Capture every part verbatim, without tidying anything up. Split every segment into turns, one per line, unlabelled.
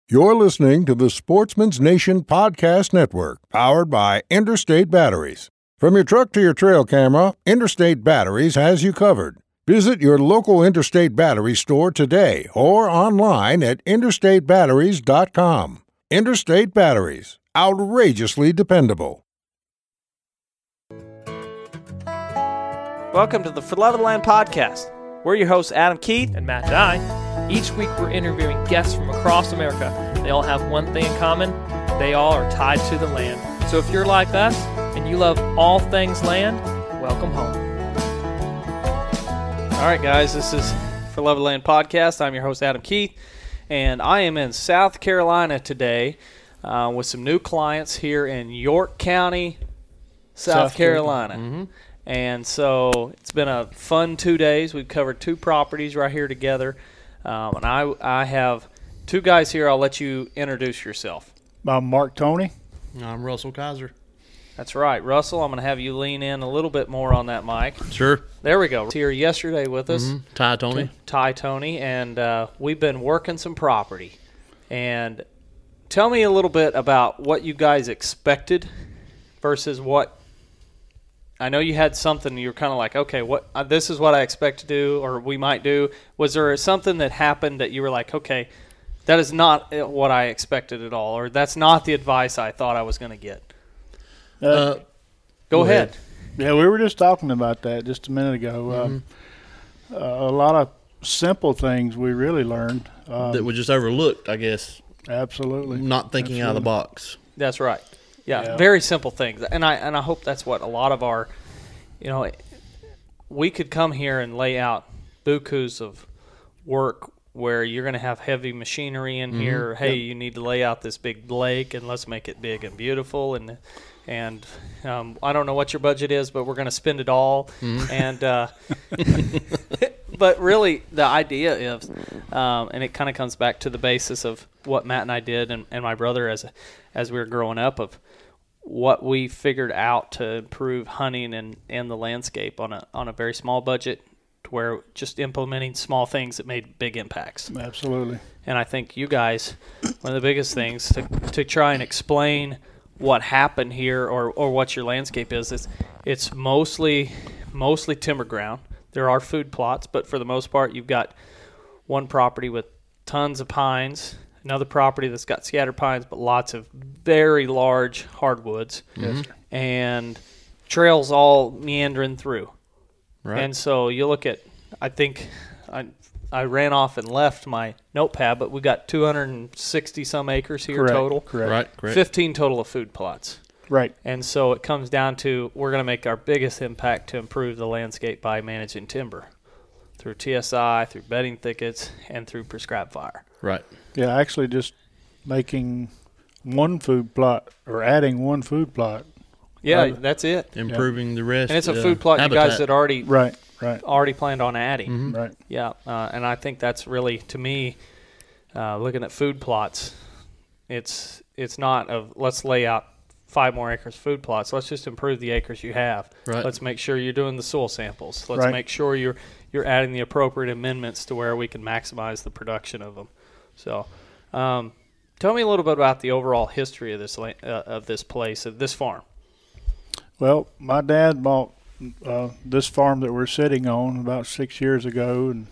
You're listening to the Sportsman's Nation Podcast Network, powered by Interstate Batteries. From your truck to your trail camera, Interstate Batteries has you covered. Visit your local Interstate Battery store today or online at interstate batteries dot com. Interstate Batteries, outrageously dependable.
Welcome to the For Love of the Land podcast. We're your hosts, Adam Keith
and Matt Dye. Each week we're interviewing guests from across America. They all have one thing in common. They all are tied to the land. So if you're like us and you love all things land, welcome home.
All right, guys, this is For Love of the Land podcast. I'm your host, Adam Keith, and I am in South Carolina today uh, with some new clients here in York County, South, South Carolina.
Mm-hmm.
And so it's been a fun two days. We've covered two properties right here together. Um, and I I have two guys here. I'll let you introduce yourself.
I'm Mark Tony.
I'm Russell Kaiser.
That's right. Russell, I'm going to have you lean in a little bit more on that mic.
Sure.
There we go. Here yesterday with us.
Mm-hmm. Ty Tony.
Ty Tony. And uh, we've been working some property. And tell me a little bit about what you guys expected versus what I know you had something you were kind of like, okay, what uh, this is what I expect to do or we might do. Was there something that happened that you were like, okay, that is not what I expected at all, or that's not the advice I thought I was going to get?
Uh,
go,
go
ahead.
ahead. Yeah, we were just talking about that just a minute ago.
Mm-hmm.
Um, uh, a lot of simple things we really learned. Um,
that were just overlooked, I guess.
Absolutely.
Not thinking
absolutely.
out of the box.
That's right. Yeah,
yeah,
very simple things, and I and I hope that's what a lot of our, you know, we could come here and lay out bukus of work where you're going to have heavy machinery in
Mm-hmm.
here. Hey,
yep.
you need to lay out this big lake, and let's make it big and beautiful, and and um, I don't know what your budget is, but we're going to spend it all,
Mm-hmm.
and uh, but really the idea is, um, and it kind of comes back to the basis of what Matt and I did, and, and my brother as as we were growing up of. What we figured out to improve hunting and, and the landscape on a on a very small budget, to where just implementing small things that made big impacts.
Absolutely.
And I think you guys, one of the biggest things to to try and explain what happened here or, or what your landscape is, is it's mostly mostly timber ground. There are food plots, but for the most part, you've got one property with tons of pines. Another property that's got scattered pines, but lots of very large hardwoods.
Yes, sir.
And trails all meandering through.
Right.
And so you look at, I think I I ran off and left my notepad, but we got two hundred sixty some acres here
Correct.
total.
Correct.
Right, correct.
fifteen total of food plots.
Right.
And so it comes down to we're going to make our biggest impact to improve the landscape by managing timber through T S I, through bedding thickets, and through prescribed fire.
Right.
Yeah, actually just making one food plot or adding one food plot.
Yeah,
Uh,
that's it.
Improving the rest.
And it's a
uh,
food plot
habitat.
you guys had already
Right, right,
already planned on adding.
Mhm.
right.
Yeah, uh, and I think that's really, to me, uh, looking at food plots, it's it's not of let's lay out five more acres of food plots. Let's just improve the acres you have.
Right.
Let's make sure you're doing the soil samples. Let's
Right.
make sure you're you're adding the appropriate amendments to where we can maximize the production of them. So, um, tell me a little bit about the overall history of this la- uh, of this place, of this farm.
Well, my dad bought uh, this farm that we're sitting on about six years ago, and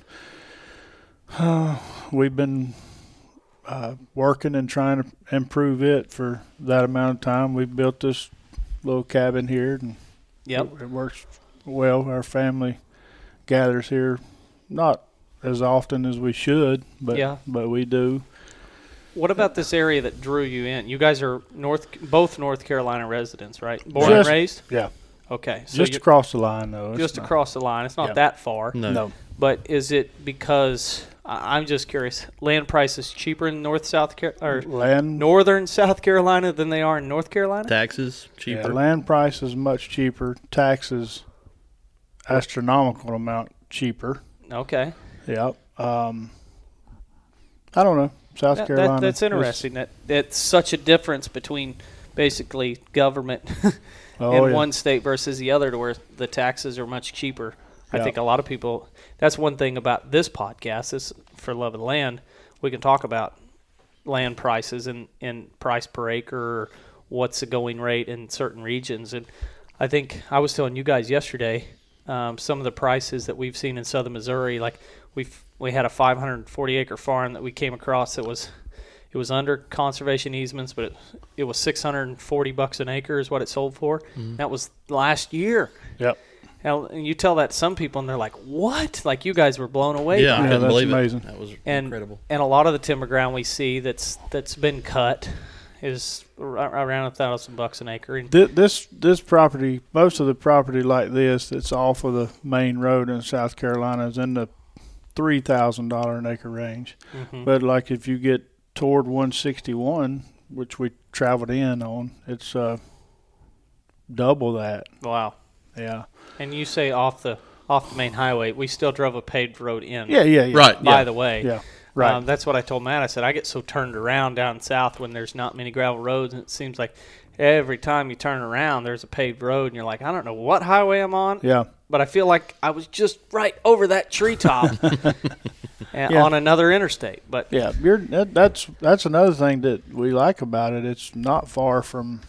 uh, we've been uh, working and trying to improve it for that amount of time. We've built this little cabin here, and
Yep.
it, it works well. Our family gathers here, not as often as we should, but
Yeah.
but we do.
What about this area that drew you in? You guys are north, both North Carolina residents, right? Born
Just-
and raised?
Yeah,
Okay. So
just
you're
across the line though. It's
just
not-
across the line. It's not
Yeah.
that far.
No.
No,
But is it because I- I'm just curious? Land prices cheaper in North South Car- or
land
northern South Carolina than they are in North Carolina?
Taxes,
Yeah,
cheaper.
land price is much cheaper. Taxes, astronomical amount cheaper.
Okay.
Yep. Um, I don't know. South
That- that-
Carolina.
that's
is-
interesting. That it's such a difference between basically government
Oh,
in
yeah.
one state versus the other, to where the taxes are much cheaper. I
Yeah.
think a lot of people. That's one thing about this podcast. Is For Love of the Land, we can talk about land prices and, and price per acre, or what's the going rate in certain regions. And I think I was telling you guys yesterday um, some of the prices that we've seen in southern Missouri. Like we've we had a five hundred forty acre farm that we came across that was it was under conservation easements, but it, it was six hundred forty bucks an acre is what it sold for. Mm-hmm. That was last year.
Yep.
And you tell that to some people, and they're like, "What?" Like you guys were blown away.
Yeah,
by
I
it.
couldn't
that's
believe
amazing.
it. That was
and,
incredible.
And a lot of the timber ground we see that's that's been cut is around a thousand bucks an acre. And
This, this this property, most of the property like this that's off of the main road in South Carolina is in the three thousand dollar an acre range.
mm-hmm.
But like if you get toward one sixty-one, which we traveled in on, it's uh, double that.
Wow.
Yeah.
And you say off the off the main highway, we still drove a paved road in.
Yeah, yeah, yeah.
Right.
By
yeah.
the way.
Yeah. Right.
Um, that's what I told Matt. I said I get so turned around down south when there's not many gravel roads, and it seems like every time you turn around, there's a paved road, and you're like, I don't know what highway I'm on.
Yeah.
But I feel like I was just right over that treetop and
Yeah.
on another interstate. But
Yeah, you're, that, that's that's another thing that we like about it. It's not far from,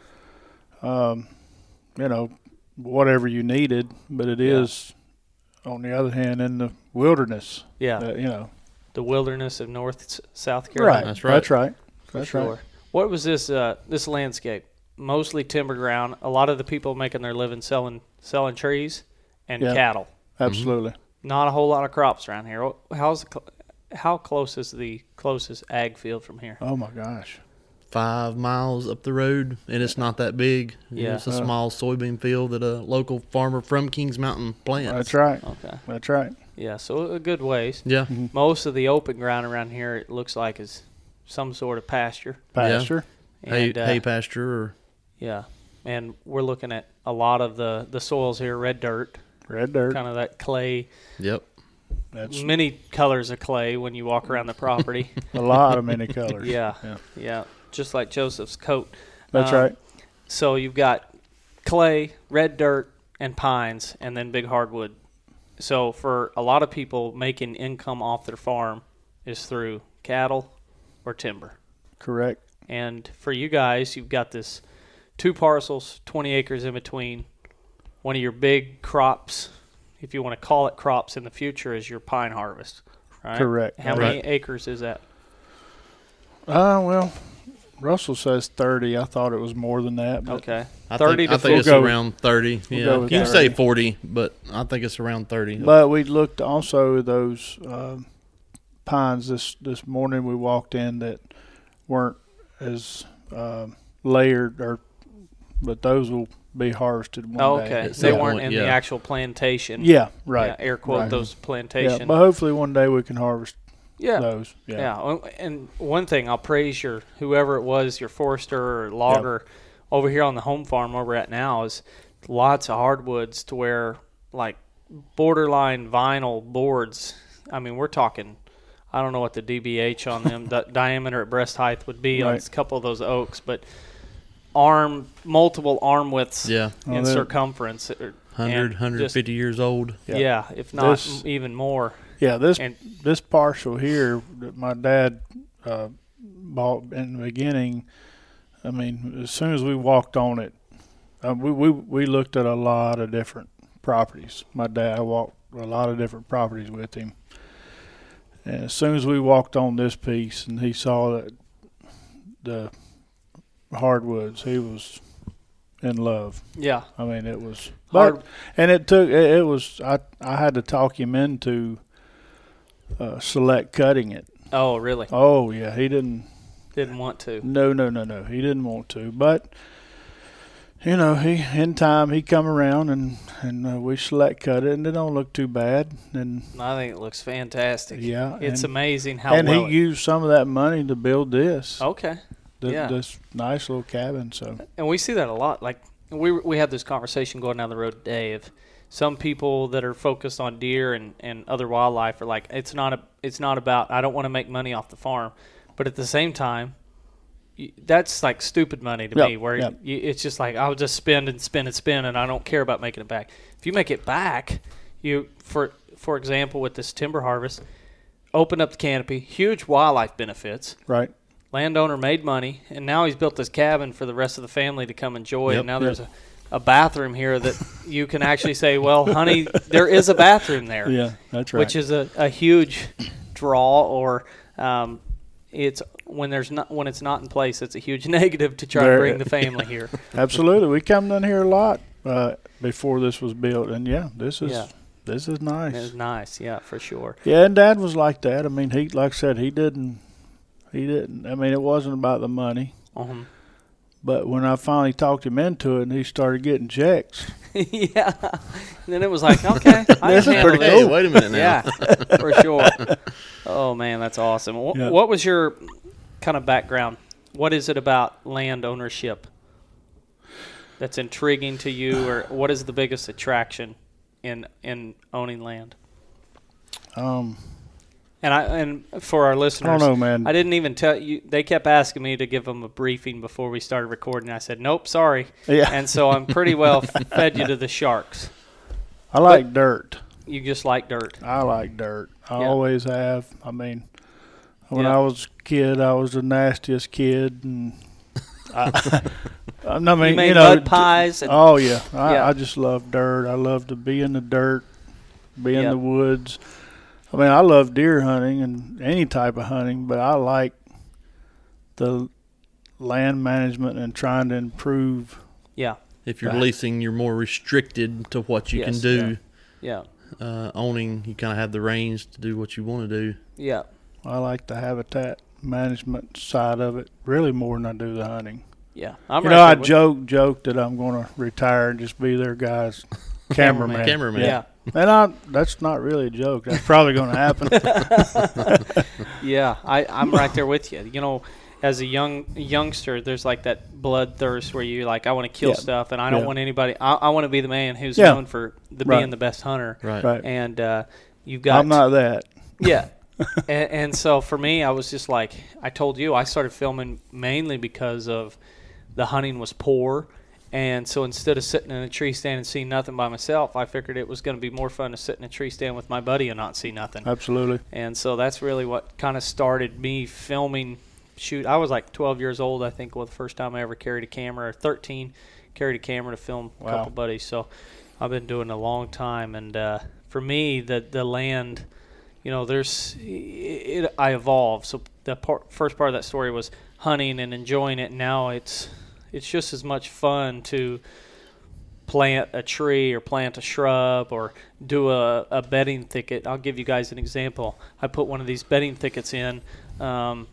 um, you know, whatever you needed, but it
Yeah.
is, on the other hand, in the wilderness.
yeah,
Uh, you know,
the wilderness of North S- South Carolina.
right.
That's right.
That's right.
For
That's
sure.
right.
What was this uh, this landscape? Mostly timber ground. A lot of the people making their living selling selling trees and
Yeah.
cattle.
Absolutely.
Not a whole lot of crops around here. How's the, cl- how close is the closest ag field from here?
Oh my gosh.
Five miles up the road, and it's not that big.
Yeah.
It's a
Uh.
small soybean field that a local farmer from Kings Mountain plants.
That's right.
Okay.
That's right.
Yeah, so a good ways.
Yeah.
Most of the open ground around here, it looks like, is some sort of pasture.
Pasture.
Hay,
And, uh,
hay pasture or
yeah, and we're looking at a lot of the, the soils here, red dirt,
Red dirt.
kind of that clay,
yep.
That's
many colors of clay when you walk around the property.
a lot of many colors.
Yeah,
Yeah.
yeah, just like Joseph's coat.
That's
Um,
right.
So you've got clay, red dirt, and pines, and then big hardwood. So for a lot of people, making income off their farm is through cattle or timber.
Correct.
And for you guys, you've got this two parcels, twenty acres in between. One of your big crops, if you want to call it crops in the future, is your pine harvest, right?
Correct.
How many acres is that?
Uh, well, Russell says thirty. I thought it was more than that. But
Okay.
I
thirty
think, I
to
think it's
We'll go-
around thirty.
we'll
yeah.
go with
You can say
thirty.
forty, but I think it's around thirty.
But we looked also at those um pines this this morning. We walked in that weren't as um, layered, or but those will be harvested one
Oh,
day.
okay.
At
They
some
weren't
point,
in the
yeah.
actual plantation.
Yeah, right.
Yeah, air quote
right.
those
Yeah,
plantation.
but hopefully one day we can harvest
Yeah.
those. Yeah.
Yeah. well, And one thing, I'll praise your whoever it was, your forester or logger over here on the home farm where we're at now, is lots of hardwoods to where like borderline vinyl boards. I mean, we're talking, I don't know what the D B H on them, the diameter at breast height would be on
Right.
a couple of those oaks, but arm, multiple arm widths
yeah.
Oh,
in
that-
circumference. or-
one
and
hundred,
just-
one hundred fifty years old.
Yeah.
Yeah, if not
This-
m- even more.
Yeah, this
And
this parcel here that my dad uh, bought in the beginning. I mean, as soon as we walked on it, uh, we, we we looked at a lot of different properties. My dad walked a lot of different properties with him, and as soon as we walked on this piece and he saw that the hardwoods, he was in love.
yeah,
I mean, it was
Hard-
but, and it took it, it was I I had to talk him into uh, select cutting it.
oh really?
Oh yeah, he didn't.
Didn't want to.
No, no, no, no. He didn't want to, but you know, he in time he come around and and uh, we select cut it, and it don't look too bad. And
I think it looks fantastic.
yeah,
It's
and,
amazing how
and
well
he used some of that money to build this,
it, okay.
th-
yeah.
this nice little cabin. So
And we see that a lot. Like we we had this conversation going down the road today of some people that are focused on deer and, and other wildlife are like, it's not a it's not about, I don't want to make money off the farm, but at the same time, you, that's like stupid money to
Yep,
me. Where
yep.
you, it's just like I'll just spend and spend and spend, and I don't care about making it back. If you make it back, you for for example with this timber harvest, open up the canopy, huge wildlife benefits.
right,
landowner made money, and now he's built this cabin for the rest of the family to come enjoy.
Yep,
and now
yep.
there's a, a bathroom here that you can actually say, well, honey, there is a bathroom there.
Yeah, that's right.
Which is a, a huge draw, or um, it's when there's not when it's not in place, it's a huge negative to try
There-
to bring the family here.
Absolutely. We come down here a lot uh, before this was built, and yeah, this is
Yeah.
this is nice.
It's nice, yeah, for sure.
Yeah, and Dad was like that. I mean, he like I said, he didn't he didn't. I mean, it wasn't about the money.
Um,
But when I finally talked him into it, and he started getting checks,
yeah. And then it was like, okay, I
This
can
is
handle
pretty
this.
Hey,
cool.
wait a minute now.
Yeah, for sure. Oh, man, that's awesome. Wh-
Yeah.
What was your kind of background? What is it about land ownership that's intriguing to you, or what is the biggest attraction in in owning land?
um,
And I and for our listeners,
I don't know, man.
I didn't even tell you. They kept asking me to give them a briefing before we started recording. I said, nope, sorry.
Yeah.
And so I'm pretty well fed you to the sharks.
I like dirt.
You just like dirt.
I like dirt. I
Yeah.
always have. I mean, when
Yeah.
I was a kid, I was the nastiest kid, and I, I mean,
You made
you know,
mud pies. And,
oh yeah, I,
Yeah.
I just love dirt. I love to be in the dirt, be in
Yep.
the woods. I mean, I love deer hunting and any type of hunting, but I like the land management and trying to improve.
yeah,
If you're
Right.
leasing, you're more restricted to what you
Yes,
can do.
yeah,
Uh, owning, you kind of have the reins to do what you want to do.
yeah.
I like the habitat management side of it really more than I do the hunting.
Yeah, I'm
you
right
know, I
there with you.
joke joke that I'm going to retire and just be their guy's cameraman.
Cameraman.
Yeah,
And I, that's not really a joke. That's probably going to happen.
yeah. I I'm right there with you. You know, as a young youngster, there's like that bloodthirst where you like, I want to kill
Yeah.
stuff, and I don't
Yeah.
want anybody. I, I want to be the man who's
Yeah.
known for the,
Right.
being the best hunter.
Right.
Right.
And uh, you've got
I'm not that.
Yeah. and, and so for me, I was just like, I told you, I started filming mainly because of the hunting was poor. And so instead of sitting in a tree stand and seeing nothing by myself, I figured it was going to be more fun to sit in a tree stand with my buddy and not see nothing.
Absolutely.
And so that's really what kind of started me filming. Shoot, I was like twelve years old, I think, was the first time I ever carried a camera, or thirteen, carried a camera to film a
Wow.
couple buddies. So I've been doing it a long time. And uh, for me, the the land, you know, there's it, it, I evolved. So the part, first part of that story was hunting and enjoying it. Now it's it's just as much fun to plant a tree or plant a shrub or do a, a bedding thicket. I'll give you guys an example. I put one of these bedding thickets in um,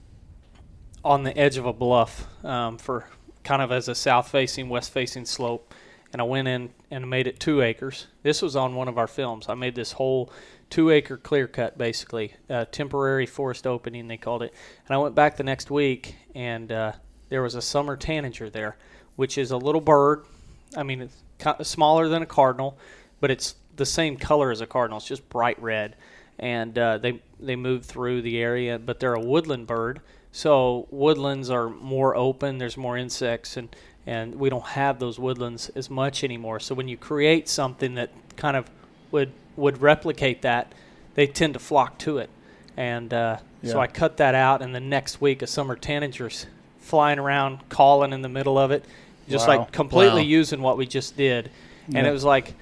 on the edge of a bluff um, for kind of as a south-facing, west-facing slope. And I went in and made it two acres. This was on one of our films. I made this whole two-acre clear cut, basically, a temporary forest opening, they called it. And I went back the next week, and uh, there was a summer tanager there, which is a little bird. I mean, it's kind of smaller than a cardinal, but it's the same color as a cardinal. It's just bright red. And uh, they they move through the area, but they're a woodland bird. So woodlands are more open. There's more insects, and, and we don't have those woodlands as much anymore. So when you create something that kind of would would replicate that, they tend to flock to it. And uh, so
Yeah.
I cut that out, and the next week a summer tanager's flying around, calling in the middle of it, just
Wow.
like completely
Wow.
using what we just did. And
Yeah.
it was like,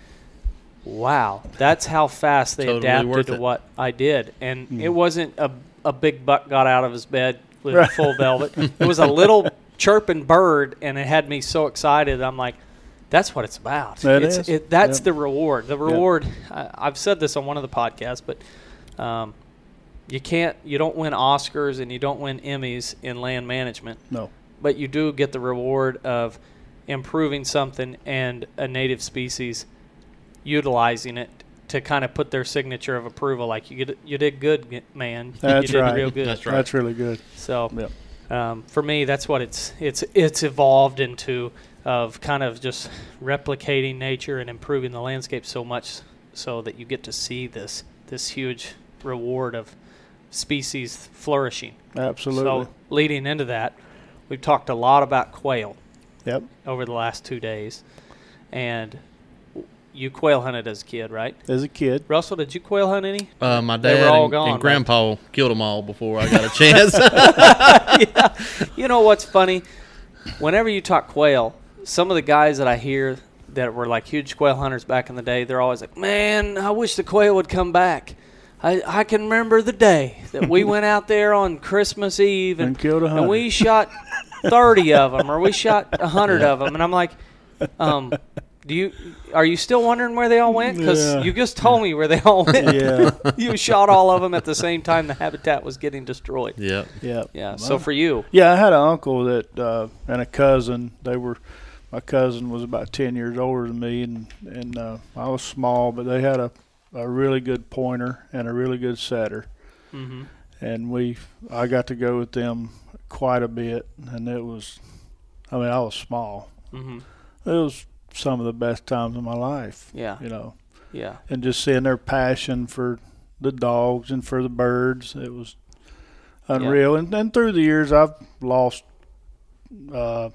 wow, that's how fast they
Totally
adapted
worth
to
it.
what I did. And
Mm.
it wasn't a, a big buck got out of his bed with
Right.
full velvet. It was a little chirping bird, and it had me so excited. I'm like, that's what it's about.
That
it's,
is.
It, that's
Yep.
the reward. The reward, I, I've said this on one of the podcasts, but um, you can't, you don't win Oscars and you don't win Emmys in land management,
No.
but you do get the reward of improving something and a native species utilizing it to kind of put their signature of approval. Like, you did, you did good, man.
That's
you did
right.
real good.
That's right.
That's really good.
So
Yep.
um, for me, that's what it's it's it's evolved into, of kind of just replicating nature and improving the landscape so much so that you get to see this this huge reward of species flourishing.
Absolutely.
So leading into that, we've talked a lot about quail
Yep.
over the last two days, and you quail hunted as a kid, right?
As a kid.
Russell, did you quail hunt any?
Uh, my
They
dad
were all
and,
gone,
and
right?
Grandpa killed them all before I got a chance.
You know what's funny? Whenever you talk quail, some of the guys that I hear that were like huge quail hunters back in the day, they're always like, man, I wish the quail would come back. I, I can remember the day that we went out there on Christmas Eve and,
And killed a hundred.
and we shot thirty of them or we shot one hundred of them. And I'm like, um, do you are you still wondering where they all went? Because
Yeah.
you just told me where they all went.
Yeah.
You shot all of them at the same time the habitat was getting destroyed.
Yep.
Yeah.
Yeah, so for you.
Yeah, I had an uncle that uh, and a cousin. They were, my cousin was about ten years older than me, and and uh, I was small, but they had a, a really good pointer and a really good setter,
Mm-hmm.
and we I got to go with them quite a bit, and it was, I mean, I was small.
Mm-hmm.
It was some of the best times of my life.
Yeah.
You know,
Yeah.
and just seeing their passion for the dogs and for the birds, it was unreal. And then through the years, I've lost uh,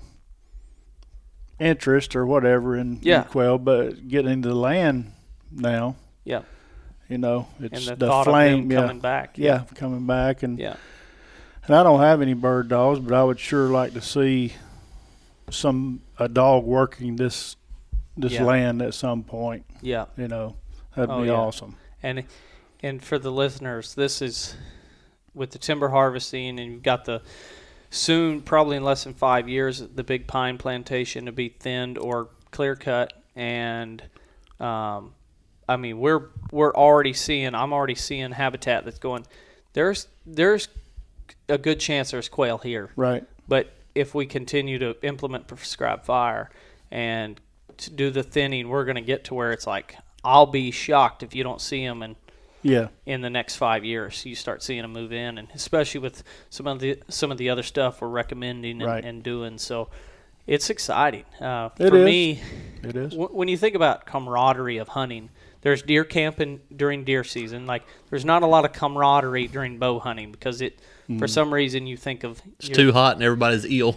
interest or whatever in,
Yeah.
in quail, but getting into the land now,
Yeah.
you know,
And
it's
the,
the,
thought
flame,
of them
yeah,
coming back.
yeah, coming back, and
Yeah.
and I don't have any bird dogs, but I would sure like to see some a dog working this this
Yeah.
land at some point.
Yeah.
You know, that'd
Oh,
be
yeah.
awesome.
And and for the listeners, this is with the timber harvesting, and you've got the soon, probably in less than five years, the big pine plantation to be thinned or clear cut. And um, I mean, we're we're already seeing. I'm already seeing habitat that's going. There's there's a good chance there's quail here.
Right.
But if we continue to implement prescribed fire and to do the thinning, we're going to get to where it's like, I'll be shocked if you don't see them in,
Yeah.
in the next five years. You start seeing them move in, and especially with some of the some of the other stuff we're recommending and,
Right.
and doing. So it's exciting. Uh,
It
for
is.
me,
It is.
w- when you think about camaraderie of hunting, there's deer camping during deer season. Like, there's not a lot of camaraderie during bow hunting because it,
Mm.
for some reason, you think of
It's
your-
too hot and everybody's eel.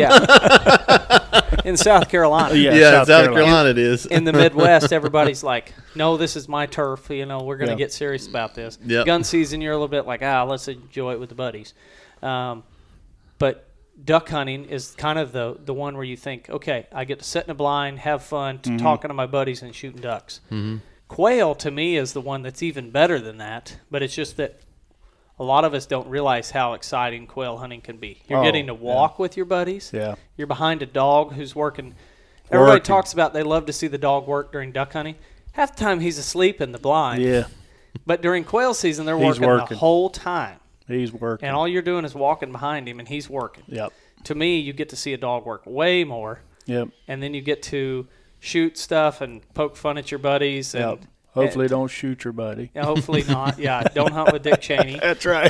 yeah. In South Carolina.
Yeah,
yeah,
South
South,
Carolina.
Carolina. it is.
In the Midwest, everybody's like, no, this is my turf. You know, we're going to
Yeah.
get serious about this.
Yep.
Gun season, you're a little bit like, ah, let's enjoy it with the buddies. Um, but duck hunting is kind of the, the one where you think, okay, I get to sit in a blind, have fun, to talking to my buddies and shooting ducks.
Mhm.
Quail, to me, is the one that's even better than that. But it's just that a lot of us don't realize how exciting quail hunting can be. You're
Oh,
getting to walk with your buddies.
Yeah.
You're behind a dog who's working. Everybody
Working.
talks about they love to see the dog work during duck hunting. Half the time he's asleep in the blind.
Yeah.
But during quail season, they're
He's
working,
working.
the whole time.
He's working.
And all you're doing is walking behind him, and he's working.
Yep.
To me, you get to see a dog work way more.
Yep.
And then you get to shoot stuff and poke fun at your buddies. And,
Yep. Hopefully, don't shoot your buddy.
and hopefully not. Yeah, don't hunt with Dick Cheney.
That's right.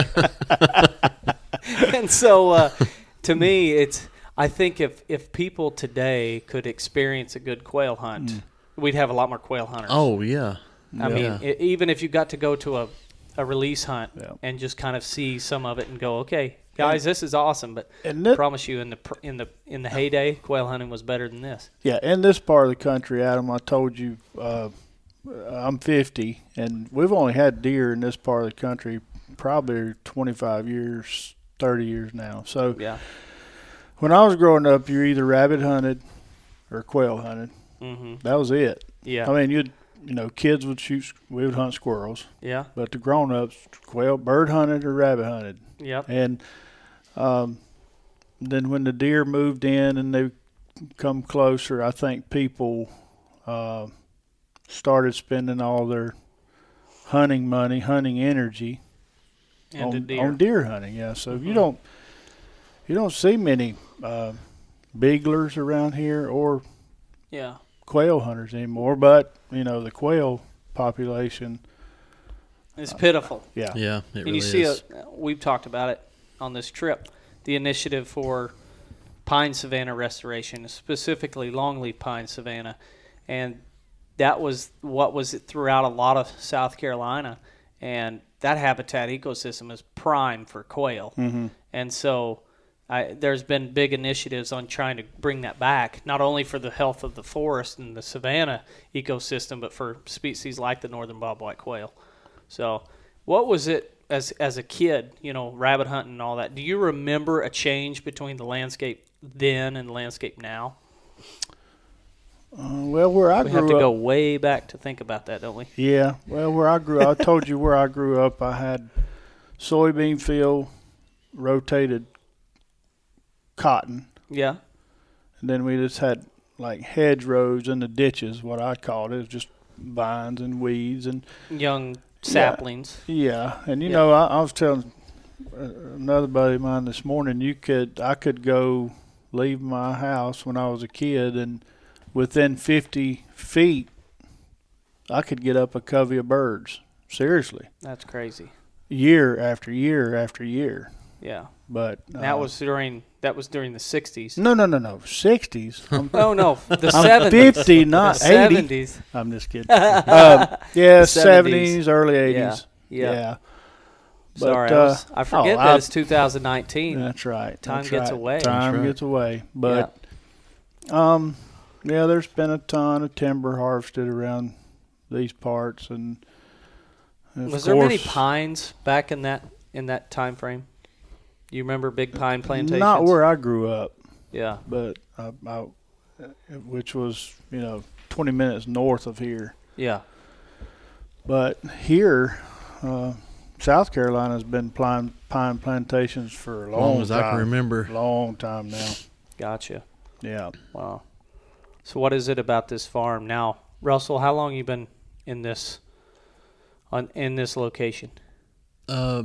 And so, uh, to me, it's. I think if, if people today could experience a good quail hunt,
Mm.
we'd have a lot more quail hunters.
Oh, yeah.
I mean,
Yeah.
e- even if you got to go to a, a release hunt
Yeah.
and just kind of see some of it and go, okay, guys, this is awesome, but
And
I
this,
promise you, in the pr- in the in the heyday, quail hunting was better than this.
yeah, in this part of the country, Adam, I told you, uh, I'm fifty, and we've only had deer in this part of the country probably twenty-five years, thirty years now. So
Yeah.
when I was growing up, you either rabbit hunted or quail hunted.
Mm-hmm.
That was it.
Yeah.
I mean, you'd, you know, kids would shoot, we would hunt squirrels,
yeah.
but the grown-ups, quail, bird hunted or rabbit hunted.
Yep.
And um, then when the deer moved in and they come closer, I think people uh, started spending all their hunting money, hunting energy
And the
on,
deer.
on deer hunting. Yeah, so you
Mhm.
don't you don't see many uh, beaglers around here or
Yeah.
quail hunters anymore. But you know the quail population.
It's pitiful.
Yeah,
Yeah, it
And
really
you see,
is.
a, we've talked about it on this trip, the initiative for pine savanna restoration, specifically longleaf pine savanna, and that was what was throughout a lot of South Carolina, and that habitat ecosystem is prime for quail,
Mhm.
and so I, there's been big initiatives on trying to bring that back, not only for the health of the forest and the savanna ecosystem, but for species like the northern bobwhite quail. So, what was it? as as a kid, you know, rabbit hunting and all that, do you remember a change between the landscape then and the landscape now?
Uh, well, where I
We
grew
have to
up,
go way back to think about that, don't we?
yeah. Well, where I grew, I told you where I grew up. I had soybean field, rotated cotton,
Yeah.
and then we just had like hedgerows in the ditches. What I called it, it was just vines and weeds and
Young saplings.
yeah. And you
Yeah.
know, I, I was telling uh, another buddy of mine this morning. You could, I could go leave my house when I was a kid, and within fifty feet, I could get up a covey of birds. Seriously,
That's crazy.
year after year after year.
Yeah.
But uh,
That was during that was during the sixties.
no, no, no, no, sixties. I'm,
Oh no, the
I'm
seventies.
fifty, not
the
eighty.
seventies.
I'm just kidding. um, yeah,
The seventies.
seventies, early eighties.
Yeah.
Yeah.
Sorry,
But,
I,
uh,
was, I forget
oh,
that
I-
it's two thousand nineteen.
That's right.
Time
that's
gets
right.
away.
Time
That's right.
gets away. But um, yeah, there's been a ton of timber harvested around these parts, and of
Was there many
course,
pines back in that in that time frame? You remember big pine plantations?
Not where I grew up,
Yeah.
but I, I, which was you know twenty minutes north of here.
Yeah.
But here, uh, South Carolina's been pine pine plantations for a
As
long,
long as
time.
I can remember.
Long time now.
Gotcha.
Yeah.
Wow. So what is it about this farm now, Russell? How long you been in this on in this location?
Uh,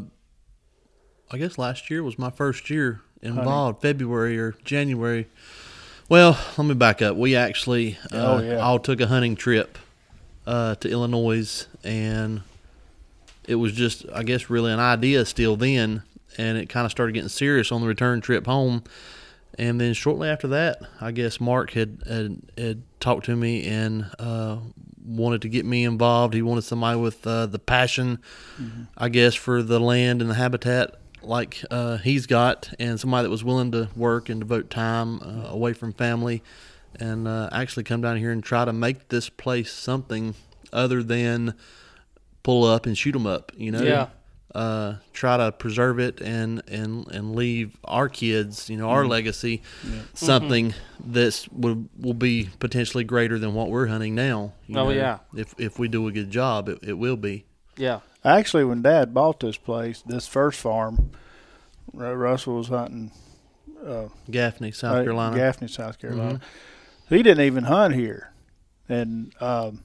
I guess last year was my first year involved, February or January. Well, let me back up. We actually uh,
Oh, yeah.
all took a hunting trip uh, to Illinois, and it was just, I guess, really an idea still then, and it kind of started getting serious on the return trip home. And then shortly after that, I guess Mark had had, had talked to me and uh, wanted to get me involved. He wanted somebody with uh, the passion, mm-hmm. I guess, for the land and the habitat like uh, he's got, and somebody that was willing to work and devote time uh, away from family and uh, actually come down here and try to make this place something other than pull up and shoot 'em up, you know?
Yeah.
Uh, try to preserve it and, and, and leave our kids, you know, our mm-hmm. legacy, yeah. something mm-hmm. that's will will be potentially greater than what we're hunting now. You
oh
know?
yeah.
If if we do a good job, it, it will be.
Yeah.
Actually, when Dad bought this place, this first farm, Russell was hunting uh,
Gaffney, South
uh,
Carolina.
Gaffney, South Carolina.
Mm-hmm.
He didn't even hunt here, and um,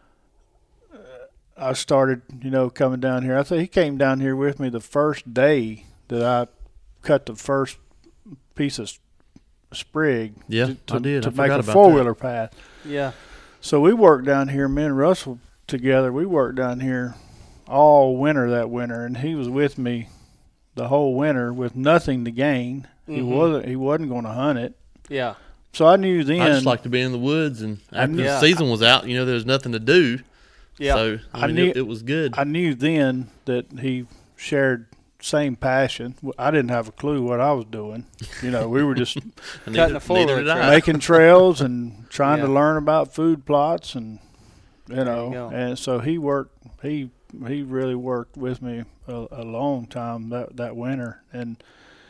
I started, you know, coming down here. I think he came down here with me the first day that I cut the first piece of sprig.
Yeah,
to, to,
I did.
to
I
make
forgot
a
about
four wheeler path.
Yeah.
So we worked down here. Me and Russell together. We worked down here all winter that winter, and he was with me the whole winter with nothing to gain. Mm-hmm. He wasn't. He wasn't going to hunt it.
Yeah.
So I knew then.
I just like to be in the woods, and after
knew,
the
yeah.
season was out, you know, there was nothing to do.
Yeah.
So I,
I
mean,
knew
it, it was good.
I knew then that he shared same passion. I didn't have a clue what I was doing. You know, we were just
cutting a four-wheeler track.
making trails and trying
Yeah.
to learn about food plots, and you know,
you go.
and so he worked. He he really worked with me a, a long time that that winter, and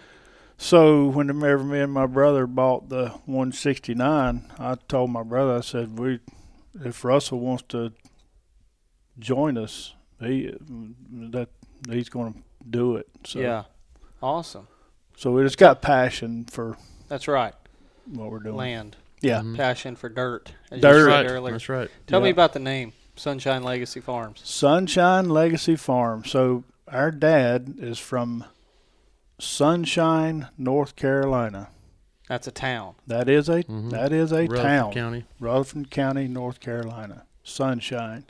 so whenever me and my brother bought the one sixty-nine, I told my brother, I said, we if Russell wants to join us, he that he's going to do it. So,
yeah. Awesome.
So we just got passion for
That's right.
what we're doing.
Land.
Yeah.
Mhm.
Passion for dirt. As
Dirt.
you said
right.
earlier.
That's right.
Tell me
Yeah.
about the name, Sunshine Legacy Farms.
Sunshine Legacy Farm. So our dad is from Sunshine, North Carolina.
That's a town.
That is a
Mhm.
that is a
Rutherford
town.
County.
Rutherford County, North Carolina. Sunshine.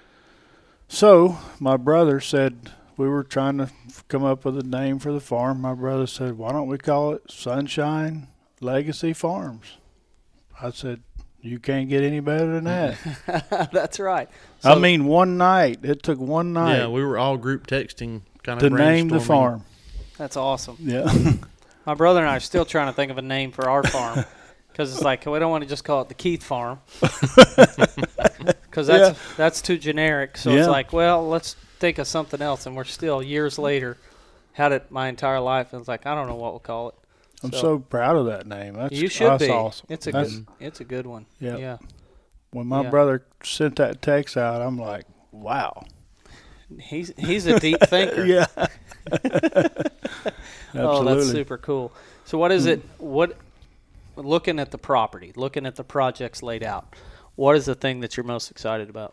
So my brother said, we were trying to come up with a name for the farm. My brother said, why don't we call it Sunshine Legacy Farms? I said, you can't get any better than that.
That's right.
I
So-
mean, one night. It took one night
Yeah, we were all group texting, kind
to
of
name the
brainstorming.
farm.
That's awesome.
Yeah.
My brother and I are still trying to think of a name for our farm because it's like we don't want to just call it the Keith Farm because that's
Yeah.
that's too generic. So
Yeah.
it's like, well, let's think of something else, and we're still years later. Had it my entire life, and it's like I don't know what we'll call it.
I'm so, so proud of that name. That's,
you should
that's
be.
Awesome.
It's a
that's,
good. It's a good one.
Yep.
Yeah.
When my
yeah.
brother sent that text out, I'm like, wow.
He's he's a deep thinker.
Yeah.
Oh, that's super cool. So what is it? What looking at the property, looking at the projects laid out, what is the thing that you're most excited about?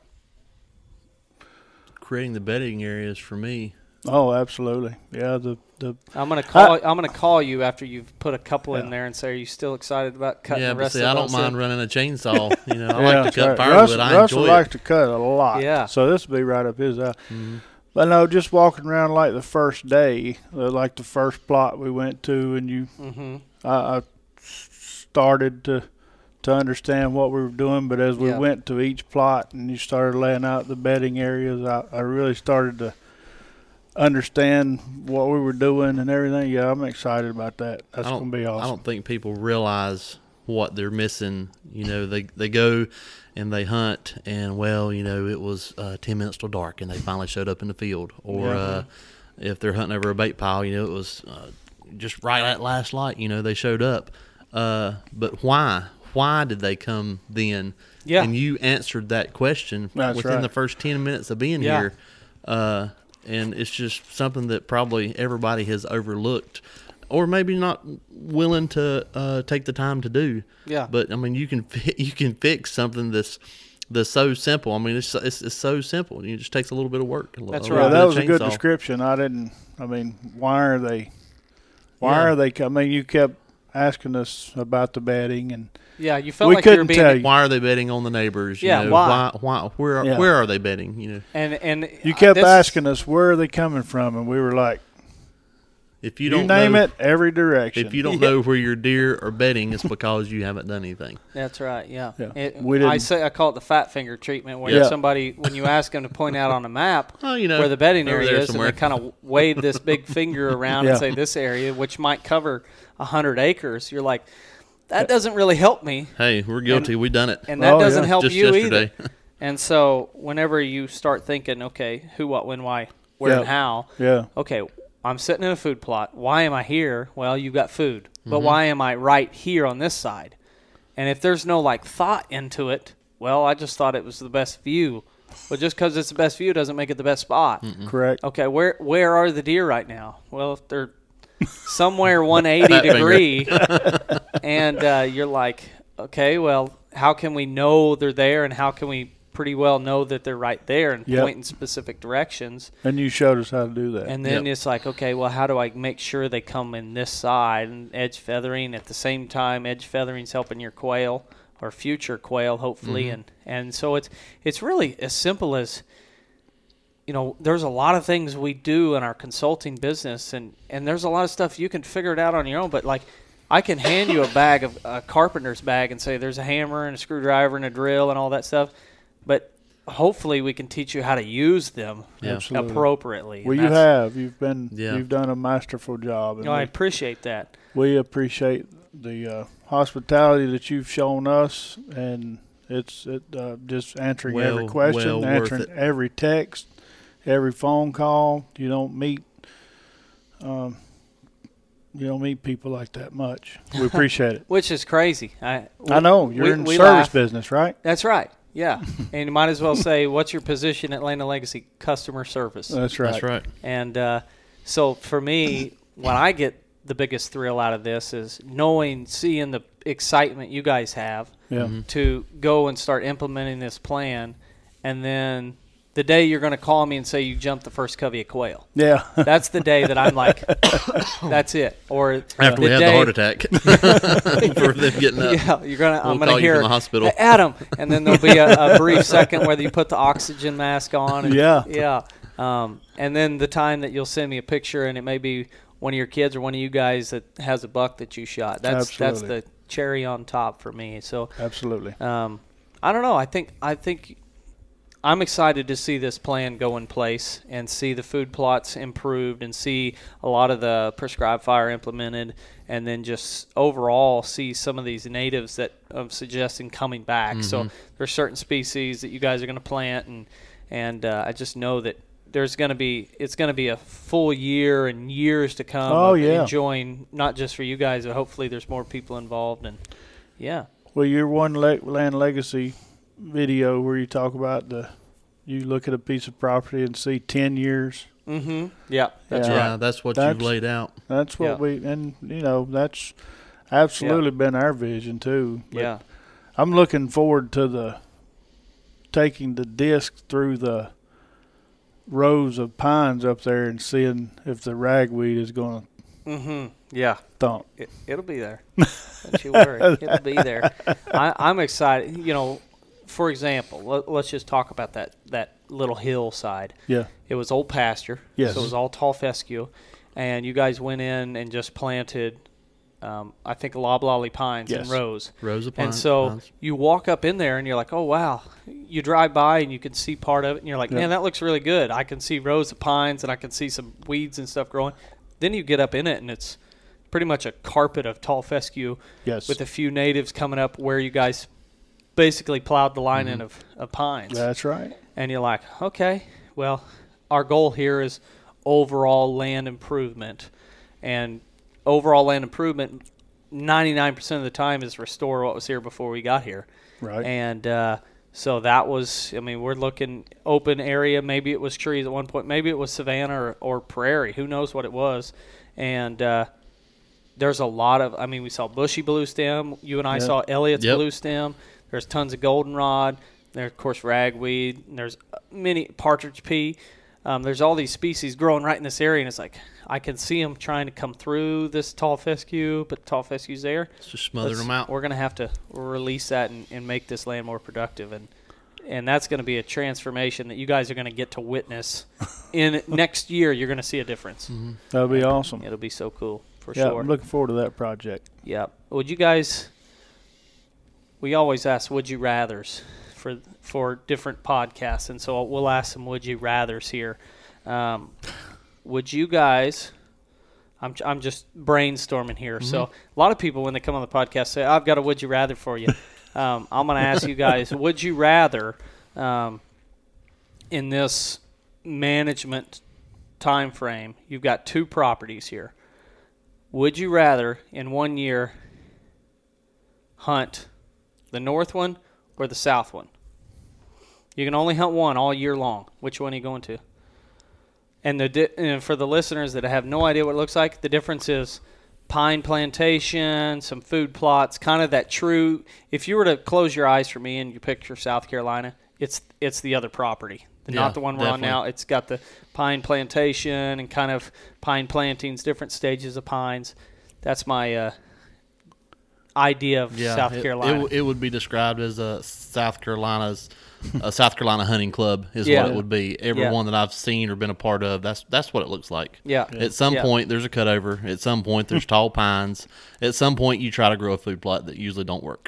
Creating the bedding areas for me.
Oh, absolutely. Yeah, the the.
I'm gonna call.
I,
I'm gonna call you after you've put a couple
yeah.
in there and say, "Are you still excited about cutting
yeah,
the rest
but see,
of
I
those
don't mind
in?
running a chainsaw. You know, I
yeah,
like to cut
right.
firewood.
Russell,
I
Russell
enjoy
likes
it.
to cut a lot.
Yeah.
So this will be right up his alley.
Mm-hmm.
But no, just walking around like the first day, uh, like the first plot we went to, and you,
Mm-hmm.
I, I started to to understand what we were doing. But as we
Yeah.
went to each plot and you started laying out the bedding areas, I, I really started to understand what we were doing and everything. Yeah, I'm excited about that. That's
I don't-
going to be awesome.
I don't think people realize what they're missing. You know, they they go and they hunt, and well, you know, it was uh, ten minutes till dark, and they finally showed up in the field. Or
Yeah.
uh, if they're hunting over a bait pile, you know, it was uh, just right at last light. You know, they showed up. Uh, but why? Why did they come then?
Yeah.
And you answered that question
That's
within
right.
the first ten minutes of being
Yeah.
here. Uh, and it's just something that probably everybody has overlooked, or maybe not willing to uh, take the time to do.
Yeah.
But I mean, you can fi- you can fix something that's that's so simple. I mean, it's it's, it's so simple. It just takes a little bit of work. A little,
That's
a
right.
little
Yeah, that
bit
was
of
a good
chainsaw.
description. I didn't. I mean, why are they? Why
Yeah.
are they? I mean, you kept asking us about the bedding, and
Yeah, you felt
We
like you were
couldn't
being
tell you.
Why are they betting on the neighbors? You
Yeah,
know,
why?
why? Why? Where?
Yeah.
Where are they betting? You know,
and and
you
uh,
kept
this-
asking us where are they coming from, and we were like,
if you
you,
don't
name
know,
it, every direction.
if you don't
Yeah.
know where your deer are betting, it's because you haven't done anything.
That's right. Yeah.
Yeah.
It-
We
I
didn't-
say I call it the fat finger treatment, where
Yeah.
somebody, when you ask them to point out on a map
Oh, you know,
where the bedding
over
area
there
is,
somewhere.
and they kind of wave this big finger around
Yeah.
and say this area, which might cover a hundred acres. You're like, that doesn't really help me,
Hey, we're guilty. we done it.
and that
Oh,
doesn't
yeah.
help
Just
you
yesterday.
either. And so, whenever you start thinking, okay, who, what, when, why, where,
Yeah.
and how,
Yeah,
okay, I'm sitting in a food plot. Why am I here? Well, you've got food. But
Mm-hmm.
why am I right here on this side? And if there's no, like, thought into it, well, I just thought it was the best view. But just because it's the best view doesn't make it the best spot.
correct.
Okay, where where are the deer right now? Well, if they're somewhere one eighty
Fat finger.
degree, and uh, you're like, okay, well, how can we know they're there, and how can we pretty well know that they're right there and
Yep.
point in specific directions?
And you showed us how to do that.
And then
Yep.
it's like, okay, well, how do I make sure they come in this side and edge feathering at the same time? Edge feathering's helping your quail or future quail, hopefully, and and so it's it's really as simple as, you know, there's a lot of things we do in our consulting business, and and there's a lot of stuff you can figure it out on your own. But like, I can hand you a bag of a carpenter's bag and say there's a hammer and a screwdriver and a drill and all that stuff, but hopefully we can teach you how to use them
Yeah.
Absolutely.
appropriately.
Well,
and
you
that's-
have. You've been.
Yeah.
You've done a masterful job. And
No, I
we,
appreciate that.
we appreciate the uh, hospitality that you've shown us, and it's it uh, just answering every
Well-
question,
well worth
answering
it.
every text, every phone call. You don't meet. Um, you don't meet people like that much. We appreciate it.
Which is crazy. I
I know you're
we-
in
we
service
laugh.
business, right?
That's right. Yeah, and you might as well say, "What's your position at Lane of Legacy?" Customer service.
That's right.
That's right.
And uh, so for me, when I get the biggest thrill out of this is knowing, seeing the excitement you guys have
Yeah.
to go and start implementing this plan, and then the day you're going to call me and say you jumped the first covey of quail.
Yeah.
That's the day that I'm like, that's it. Or
After we
the
had
day,
the heart attack for them getting up.
Yeah, you're gonna.
We'll
I'm gonna
call you
hear
from the hospital.
"Hey, Adam, and then there'll be a, a brief second whether you put the oxygen mask on. And,
Yeah.
yeah. Um, and then the time that you'll send me a picture, and it may be one of your kids or one of you guys that has a buck that you shot. That's
Absolutely.
that's the cherry on top for me. So
Absolutely.
um, I don't know. I think I think I'm excited to see this plan go in place and see the food plots improved and see a lot of the prescribed fire implemented, and then just overall see some of these natives that I'm suggesting coming back. So there's certain species that you guys are going to plant, and and uh, I just know that there's going to be it's going to be a full year and years to come.
Oh,
of
yeah.
enjoying not just for you guys, but hopefully there's more people involved. And yeah,
Well, your one le- land legacy video where you talk about the, you look at a piece of property and see ten years.
mm-hmm. yeah, that's
Yeah.
yeah,
right.
that's what
That's-
you've laid out.
That's what
Yeah.
we, and you know, that's absolutely been our vision too. But
Yeah,
I'm looking forward to the taking the disc through the rows of pines up there and seeing if the ragweed is going to
mm-hmm. yeah.
thump.
It, it'll be there. Don't you worry. It'll be there. I, I'm excited. You know, for example, let, let's just talk about that, that little hillside.
Yeah.
It was old pasture.
Yes.
So it was all tall fescue. And you guys went in and just planted, um, I think, loblolly pines
Yes.
in rows.
Rows of
And
pines.
so
pines.
you walk up in there and you're like, oh, wow. You drive by and you can see part of it. And you're like,
Yeah.
man, that looks really good. I can see rows of pines and I can see some weeds and stuff growing. Then you get up in it and it's pretty much a carpet of tall fescue
Yes.
with a few natives coming up where you guys basically plowed the line in of, of pines.
That's right.
And you're like, okay, well, our goal here is overall land improvement. And overall land improvement, ninety-nine percent of the time, is restore what was here before we got here.
Right.
And uh, so that was, I mean, we're looking open area. Maybe it was trees at one point. Maybe it was savanna or, or prairie. Who knows what it was. And uh, there's a lot of, I mean, we saw bushy blue stem. You and I
Yeah.
saw Elliott's
Yep.
blue stem. There's tons of goldenrod. There's, of course, ragweed. And there's many partridge pea. Um, there's all these species growing right in this area, and it's like I can see them trying to come through this tall fescue, but tall fescue's there.
It's just smothering
Let's-
them out.
We're going to have to release that and, and make this land more productive, and and that's going to be a transformation that you guys are going to get to witness. In next year, you're going to see a difference.
Mm-hmm.
That'll be awesome.
It'll be so cool for
Yeah,
sure.
I'm looking forward to that project.
Yeah. Would you guys? We always ask would you rather's for for different podcasts, and so we'll ask some would you rather's here. Um, would you guys? I'm I'm just brainstorming here.
Mm-hmm.
So a lot of people when they come on the podcast say I've got a would you rather for you. um, I'm going to ask you guys would you rather um, in this management time frame you've got two properties here. Would you rather in one year hunt the north one or the south one? You can only hunt one all year long. Which one are you going to? And the di- and for the listeners that have no idea what it looks like, the difference is pine plantation, some food plots, kind of that true. If you were to close your eyes for me and you picture South Carolina, it's it's the other property,
Yeah,
not the one we're on
definitely.
now. It's got the pine plantation and kind of pine plantings, different stages of pines. That's my uh, idea of
Yeah,
South
it,
Carolina.
It, w- it would be described as a South Carolina's a South Carolina hunting club is
Yeah.
what it would be. Every
Yeah.
one that I've seen or been a part of, that's that's what it looks like.
yeah.
At some
Yeah.
point, there's a cutover. At some point, there's tall pines. At some point, you try to grow a food plot that usually don't work.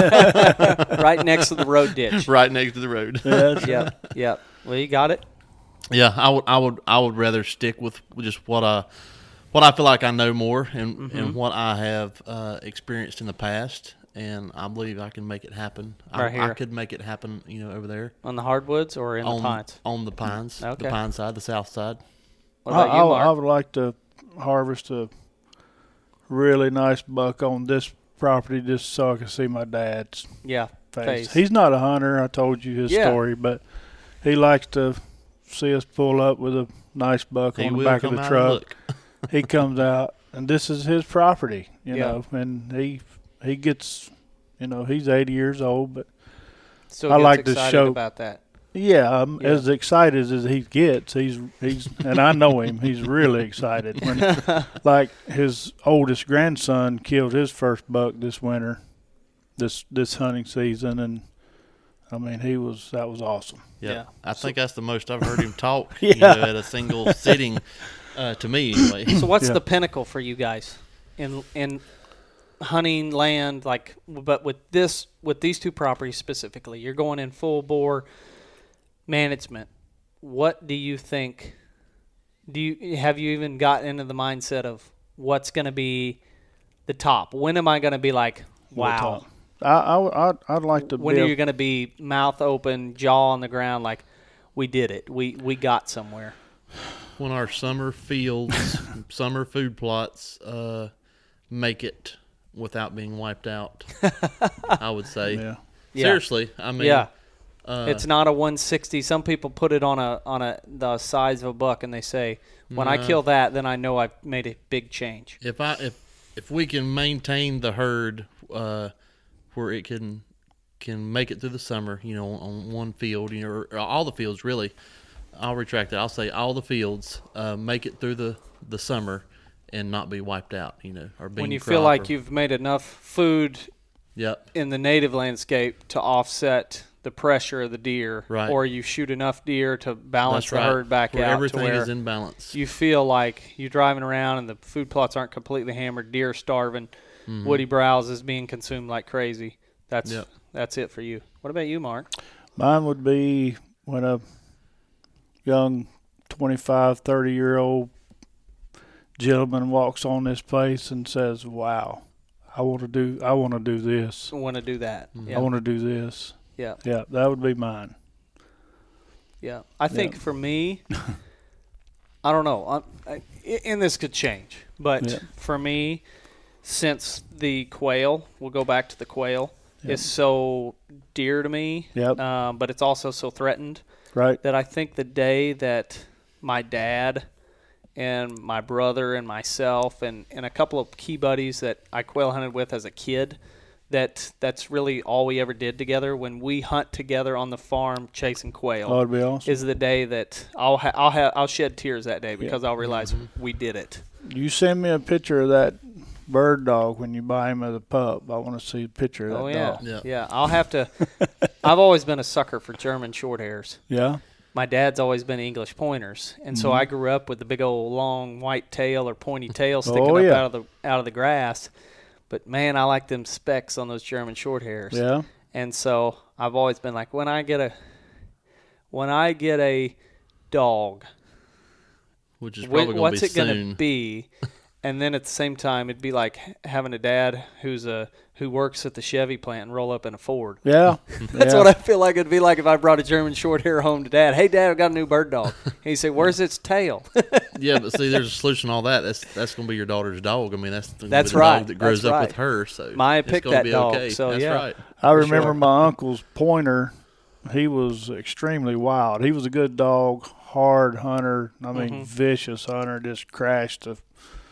Right next to the road ditch.
Right next to the road.
Yes.
Yep. Yep. Well, you got it.
Yeah, I would, I would, I would rather stick with just what I, what I feel like I know more, and
Mm-hmm.
and what I have uh, experienced in the past, and I believe I can make it happen.
Right
I,
here.
I could make it happen, you know, over there
On the hardwoods or in
on
the pines?
on the pines,
Okay.
the pine side, the south side.
What
I,
about you,
I,
Mark?
I would like to harvest a really nice buck on this property just so I can see my dad's
yeah.
face.
Face.
He's not a hunter. I told you his
Yeah.
story, but he likes to see us pull up with a nice buck
He
on the
will
back of
come
the
out and
truck.
look.
He comes out, and this is his property, you
Yeah.
know, and he he gets, you know, he's eighty years old, but
Still
I
gets
like to
excited
show-
about that.
yeah, I'm
Yeah.
as excited as he gets. He's he's and I know him. He's really excited. When, like his oldest grandson killed his first buck this winter, this this hunting season, and I mean he was that was awesome.
Yeah,
Yeah.
I think that's the most I've heard him talk.
Yeah.
You know, at a single sitting. Uh, to me, anyway.
So what's
Yeah.
the pinnacle for you guys in in hunting land? Like, but with this with these two properties specifically, you're going in full bore management. What do you think? Do you have you even got into the mindset of what's going to be the top? When am I going to be like, wow?
I I I'd, I'd like to.
When
be
are
a-
you going to be mouth open, jaw on the ground, like, we did it. We we got somewhere.
When our summer fields, summer food plots uh, make it without being wiped out, I would say.
Yeah.
Yeah.
Seriously, I mean,
Yeah.
uh,
It's not a one sixty. Some people put it on a on a the size of a buck, and they say, when I
No.
kill that, then I know I've made a big change.
if I if if we can maintain the herd uh, where it can can make it through the summer, you know, on one field, you know, or, or all the fields really. I'll retract that. I'll say all the fields uh, make it through the, the summer and not be wiped out, you know, or being
When you
crop
feel like
or,
you've made enough food
Yep.
in the native landscape to offset the pressure of the deer,
Right.
or you shoot enough deer to balance
That's
the
right.
herd back
where
out
everything
to where
is in balance.
you feel like you're driving around and the food plots aren't completely hammered, deer starving,
Mhm.
woody browse is being consumed like crazy. That's
Yep.
that's it for you. What about you, Mark?
Mine would be when a young twenty-five, thirty-year-old gentleman walks on this place and says, wow, I want to do I want to do this.
I want to do that.
Mhm.
Yeah.
I want to do this.
yeah.
Yeah, that would be mine.
Yeah, I think
Yeah.
for me, I don't know, I'm, I, and this could change, but
Yeah.
for me, since the quail, we'll go back to the quail,
Yep.
is so dear to me,
Yep.
um, but it's also so threatened
Right.
that I think the day that my dad and my brother and myself and, and a couple of key buddies that I quail hunted with as a kid, that that's really all we ever did together. When we hunt together on the farm chasing quail,
Oh, that'd be awesome.
is the day that I'll ha- I'll ha- I'll shed tears that day because I'll realize we did it.
You send me a picture of that bird dog when you buy him as a pup. I want to see a picture of that
Oh yeah.
dog.
Yeah.
yeah, I'll have to. I've always been a sucker for German short hairs.
Yeah.
My dad's always been English pointers, and so I grew up with the big old long white tail or pointy tail sticking
Oh,
up
yeah.
out of the out of the grass. But man, I like them specks on those German short hairs.
Yeah.
And so I've always been like, when I get a when I get a dog,
Which is
Wh-
probably going to
what's
be
it going to
soon.
be? And then at the same time, it'd be like having a dad who's a who works at the Chevy plant and roll up in a Ford.
Yeah.
That's
yeah.
what I feel like it'd be like if I brought a German short hair home to Dad. Hey, Dad, I've got a new bird dog. And he'd say, "Where's its tail?"
Yeah, but see, there's a solution to all that. That's that's going to be your daughter's dog. I mean, that's the,
That's
the
right.
dog that grows
That's
up
right.
with her. So
Maya
it's
picked
gonna
that
be
dog,
Okay.
so
that's
yeah.
right.
I remember
sure.
my uncle's pointer. He was extremely wild. He was a good dog, hard hunter. I mean,
Mhm.
vicious hunter. Just crashed the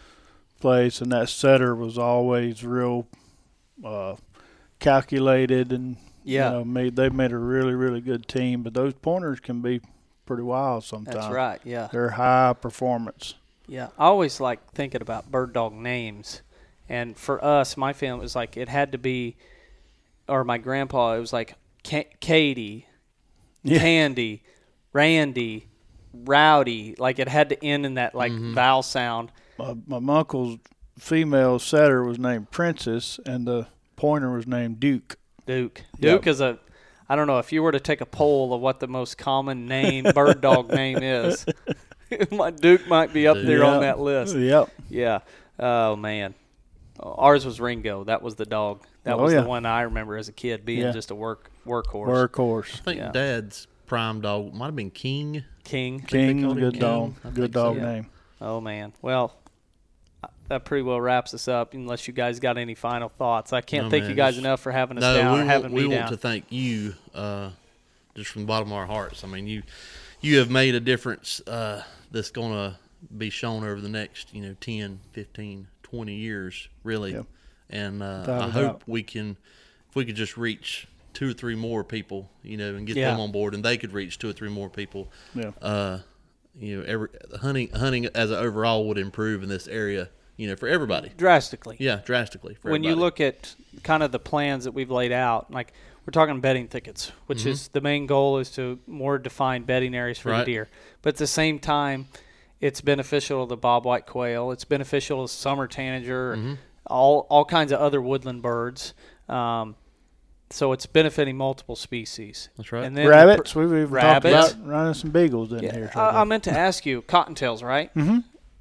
place, and that setter was always real uh, calculated, and
Yeah.
you know, made they made a really really good team. But those pointers can be pretty wild sometimes.
That's right. Yeah.
They're high performance.
Yeah, I always like thinking about bird dog names, and for us, my family was like it had to be, or my grandpa, it was like Ka- Katie,
Yeah.
Candy, Randy, Rowdy, like it had to end in that like vowel sound.
My, my uncle's female setter was named Princess, and the pointer was named Duke.
Duke.
Yep.
Duke is a, I don't know if you were to take a poll of what the most common name bird dog name is, my Duke might be up there on
Yep.
that list.
Yep.
Yeah. Oh man, ours was Ringo. That was the dog. That
Oh,
was
yeah.
the one I remember as a kid being
Yeah.
just a work workhorse.
Workhorse.
I think
Yeah.
Dad's prime dog might have been King.
King.
King,
called him
good
King.
dog.
I think
Good
so.
dog
Yeah.
name.
Oh man. Well, that pretty well wraps us up. Unless you guys got any final thoughts, I can't
No,
thank
man,
you guys
just-
enough for having us
No,
down
we,
or having
want, we
me
want
down.
to thank you uh, just from the bottom of our hearts. I mean, you you have made a difference uh, that's going to be shown over the next, you know, ten, fifteen, twenty years, really.
Yep.
And uh,
Without
I
a
hope
doubt.
we can, if we could just reach two or three more people, you know, and get
Yeah.
them on board, and they could reach two or three more people.
Yeah.
Uh, you know, every hunting hunting as an overall would improve in this area, you know, for everybody.
Drastically.
Yeah, drastically. For
When you
everybody.
look at kind of the plans that we've laid out, like we're talking bedding thickets, which is the main goal is to more define bedding areas for
Mm-hmm. Right.
the deer. But at the same time, it's beneficial to the bobwhite quail. It's beneficial to summer tanager,
Mm-hmm.
all all kinds of other woodland birds. Um, so it's benefiting multiple species.
That's right.
And then
Rabbits. We've even
Rabbits.
talked about running some beagles in
Yeah,
here.
I, I meant to ask you, cottontails, right?
Mhm.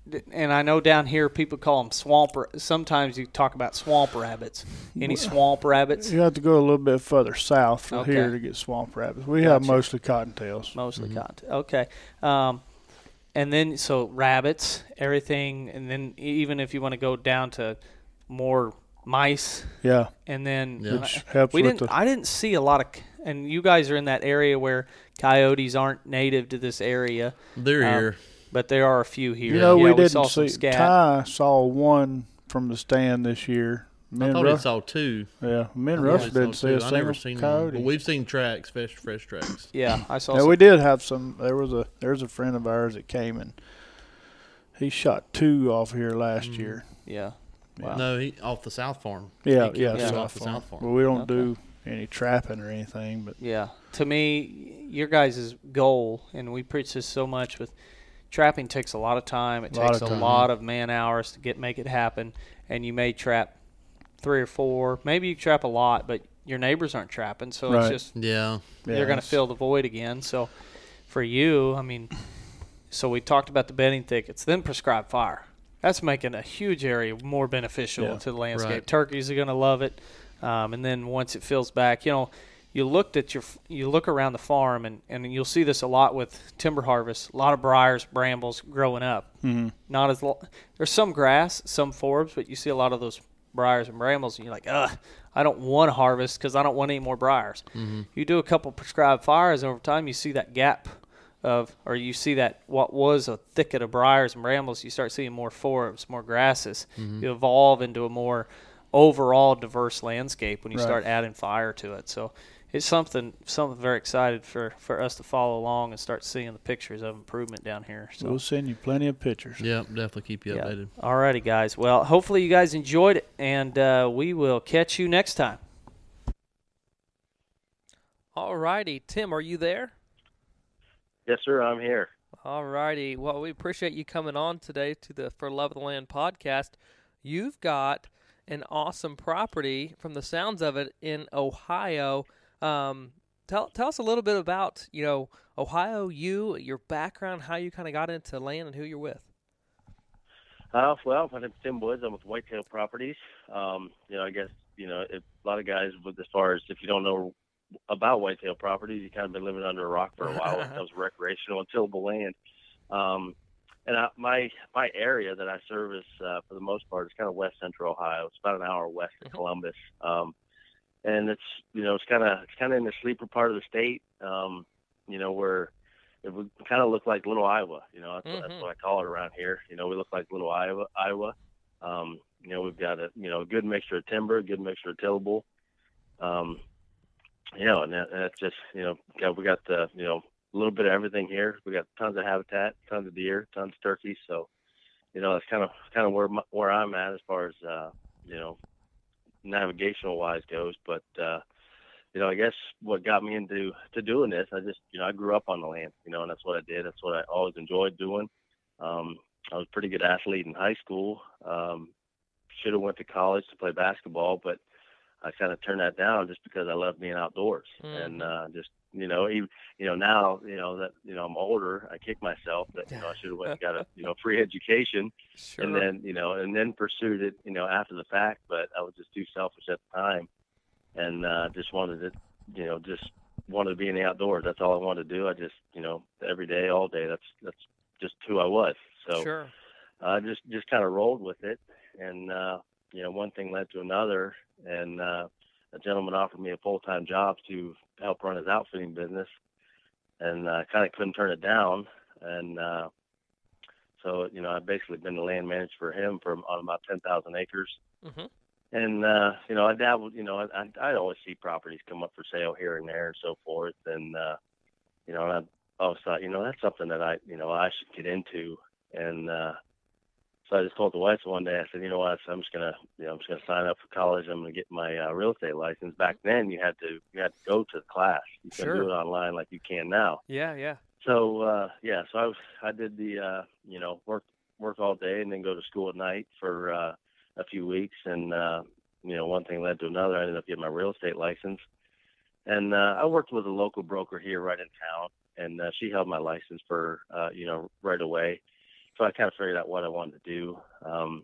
and I know down here people call them swamp. Sometimes you talk about swamp rabbits. Any swamp rabbits?
You have to go a little bit further south from
Okay.
here to get swamp rabbits. We
Gotcha.
have mostly cottontails.
Mostly cotton. Okay. Um, and then so rabbits, everything, and then even if you want to go down to more mice,
Yeah,
and then
Yeah.
which helps
we
with
didn't.
the.
I didn't see a lot of, and you guys are in that area where coyotes aren't native to this area,
They're
Um,
here.
but there are a few here.
You know,
yeah,
we
we
didn't
saw some
see.
scat.
Ty saw one from the stand this year. Me
I
and
thought he
Russ,
saw two.
yeah, me and
I
Russ
thought he
didn't
saw
see a
two. I
single
never seen one,
coyote.
but we've seen tracks, fresh, fresh tracks.
Yeah, I saw.
Yeah,
some.
we did have some. There was a there's a friend of ours that came and he shot two off here last
Mm.
year.
Yeah. Wow.
No, he off the South Farm.
Yeah,
He
yeah,
killed
yeah.
two
South
off the
Farm.
South Farm.
Well, we don't
Okay.
do any trapping or anything, but
Yeah. To me, your guys' goal, and we preach this so much with trapping takes a lot of time. It
Lot
takes
of
a
time.
lot of man hours to get make it happen. And you may trap three or four. Maybe you trap a lot, but your neighbors aren't trapping, so
Right.
it's just
Yeah.
yeah,
you're going to
it's-
fill the void again. So for you, I mean, so we talked about the bedding thickets, then prescribed fire. That's making a huge area more beneficial
Yeah.
to the landscape.
Right.
Turkeys are going to love it, um, and then once it fills back, you know, you looked at your, you look around the farm, and, and you'll see this a lot with timber harvest. A lot of briars, brambles growing up.
Mhm.
Not as lo- there's some grass, some forbs, but you see a lot of those briars and brambles, and you're like, ugh, I don't want to harvest because I don't want any more briars.
Mm-hmm.
You do a couple prescribed fires over time, you see that gap of, or you see that what was a thicket of briars and brambles, you start seeing more forbs, more grasses.
Mm-hmm.
You evolve into a more overall diverse landscape when you
Right.
start adding fire to it. So it's something something very excited for, for us to follow along and start seeing the pictures of improvement down here. So.
We'll send you plenty of pictures.
Yeah, definitely keep you updated.
Alrighty, guys. Well, hopefully you guys enjoyed it, and uh, we will catch you next time.
Alrighty, Tim, are you there?
Yes, sir. I'm here.
Alrighty. Well, we appreciate you coming on today to the For Love of the Land podcast. You've got an awesome property, from the sounds of it, in Ohio. Um, tell tell us a little bit about, you know, Ohio, you, your background, how you kind of got into land, and who you're with.
Uh, well, my name's Tim Woods. I'm with Whitetail Properties. Um, you know, I guess, you know, if, a lot of guys, with as far as if you don't know about Whitetail Properties, you kind of been living under a rock for a while when it comes to recreational and tillable land. Um, and I, my my area that I service, uh, for the most part, is kind of west central Ohio. It's about an hour west of Columbus. Um, and it's, you know, it's kind of it's kind of in the sleeper part of the state, um, you know, where it would kind of look like little Iowa. You know, that's, what,
Mhm.
that's what I call it around here. You know, we look like little Iowa. Iowa. Um, you know, we've got a you know a good mixture of timber, a good mixture of tillable. Um, you know, and that, that's just you know got, we got the you know a little bit of everything here. We got tons of habitat, tons of deer, tons of turkeys. So, you know, that's kind of kind of where my, where I'm at as far as uh, you know navigational wise goes. But uh, you know, I guess what got me into to doing this, I just you know I grew up on the land, you know, and that's what I did. That's what I always enjoyed doing. Um, I was a pretty good athlete in high school. Um, should have went to college to play basketball, but I kind of turned that down just because I love being outdoors.
Mhm.
And uh, just you know, even you know now you know that you know I'm older, I kick myself that you know I should have went and got a you know free education,
Sure.
and then you know and then pursued it you know after the fact. But I was just too selfish at the time, and uh, just wanted to you know just wanted to be in the outdoors. That's all I wanted to do. I just you know every day, all day. That's that's just who I was. So
Sure.
I just just kind of rolled with it, and uh, you know one thing led to another, and uh, a gentleman offered me a full time job to help run his outfitting business, and I uh, kind of couldn't turn it down, and uh, so you know I've basically been the land manager for him for on about ten thousand acres,
Mhm.
and uh, you know I dabbled, you know I I always see properties come up for sale here and there and so forth, and uh, you know and I always thought you know that's something that I you know I should get into, and uh, so I just told the wife one day, I said, you know what, I'm just gonna, you know, I'm just gonna sign up for college. I'm gonna get my uh, real estate license. Back then, you had to, you had to go to the class. You couldn't
Sure.
do it online like you can now.
Yeah, yeah.
So uh, yeah, so I was, I did the, uh, you know, work work all day and then go to school at night for uh, a few weeks, and uh, you know, one thing led to another. I ended up getting my real estate license, and uh, I worked with a local broker here right in town, and uh, she held my license for, uh, you know, right away. so I kind of figured out what I wanted to do. Um,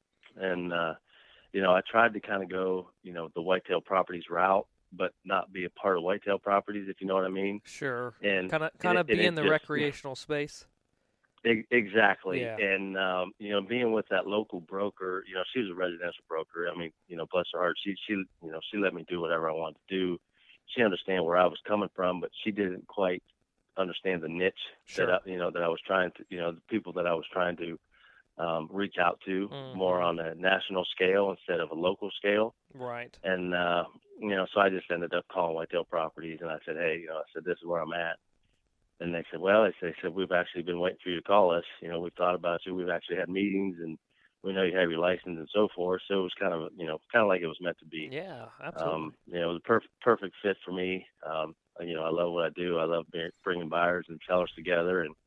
and, uh, you know, I tried to kind of go, you know, the whitetail properties route, but not be a part of whitetail properties, if you know what I mean.
Sure.
And
kind of kind of
and
be
it
in the
just-
recreational space.
E- Exactly.
Yeah.
And, um, you know, being with that local broker, you know, she was a residential broker. I mean, you know, bless her heart, she, she, you know, she let me do whatever I wanted to do. She understand where I was coming from, but she didn't quite understand the niche
Sure.
that, I, you know, that I was trying to, you know, the people that I was trying to um, reach out to
Mhm.
more on a national scale instead of a local scale.
Right.
And, uh, you know, so I just ended up calling Whitetail Properties, and I said, hey, you know, I said, this is where I'm at. And they said, well, they said, they said, we've actually been waiting for you to call us. You know, we've thought about you. We've actually had meetings, and we know you have your license and so forth. So it was kind of, you know, kind of like it was meant to be.
Yeah, absolutely.
Um, you know, it was a perfect, perfect fit for me. Um, you know, I love what I do. I love being, bringing buyers and sellers together. And,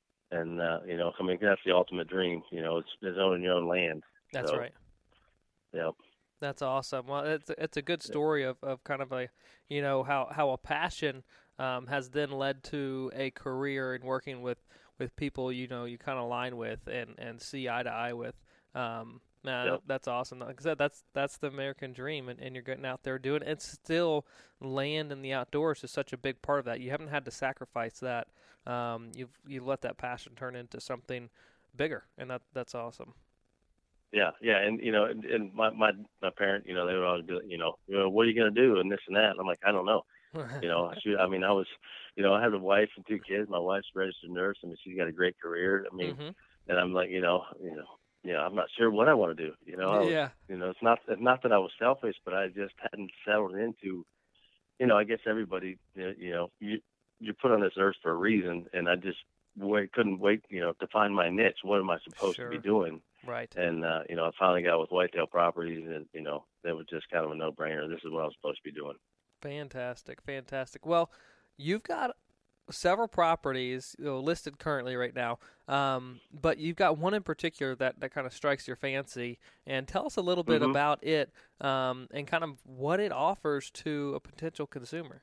and uh, you know, I mean, that's the ultimate dream. You know, it's, it's owning your own land.
That's
so,
right.
Yeah.
That's awesome. Well, it's it's a good story of, of kind of a, you know, how, how a passion um, has then led to a career in working with, with people, you know, you kind of align with and, and see eye to eye with. Um, man,
Yep.
that's awesome. Like I said, that's that's the American dream, and, and you're getting out there doing it. And still, land and the outdoors is such a big part of that. You haven't had to sacrifice that. Um, you've you let that passion turn into something bigger, and that that's awesome.
Yeah, yeah, and you know, and, and my my my parent, you know, they would always be, like, you know, you know, what are you gonna do and this and that, and I'm like, I don't know, you know, I should, I mean, I was, you know, I have a wife and two kids. My wife's a registered nurse. I mean, she's got a great career. I mean,
Mhm.
and I'm like, you know, you know, you know, I'm not sure what I want to do. You know, I was,
Yeah.
you know, it's not it's not that I was selfish, but I just hadn't settled into, you know, I guess everybody, you know, you you're put on this earth for a reason, and I just wait, couldn't wait, you know, to find my niche. What am I supposed
Sure.
to be doing?
Right.
And, uh, you know, I finally got with Whitetail Properties, and, you know, that was just kind of a no-brainer. This is what I was supposed to be doing.
Fantastic, fantastic. Well, you've got several properties, you know, listed currently right now, um, but you've got one in particular that, that kind of strikes your fancy. And tell us a little bit
Mhm.
about it um, and kind of what it offers to a potential consumer.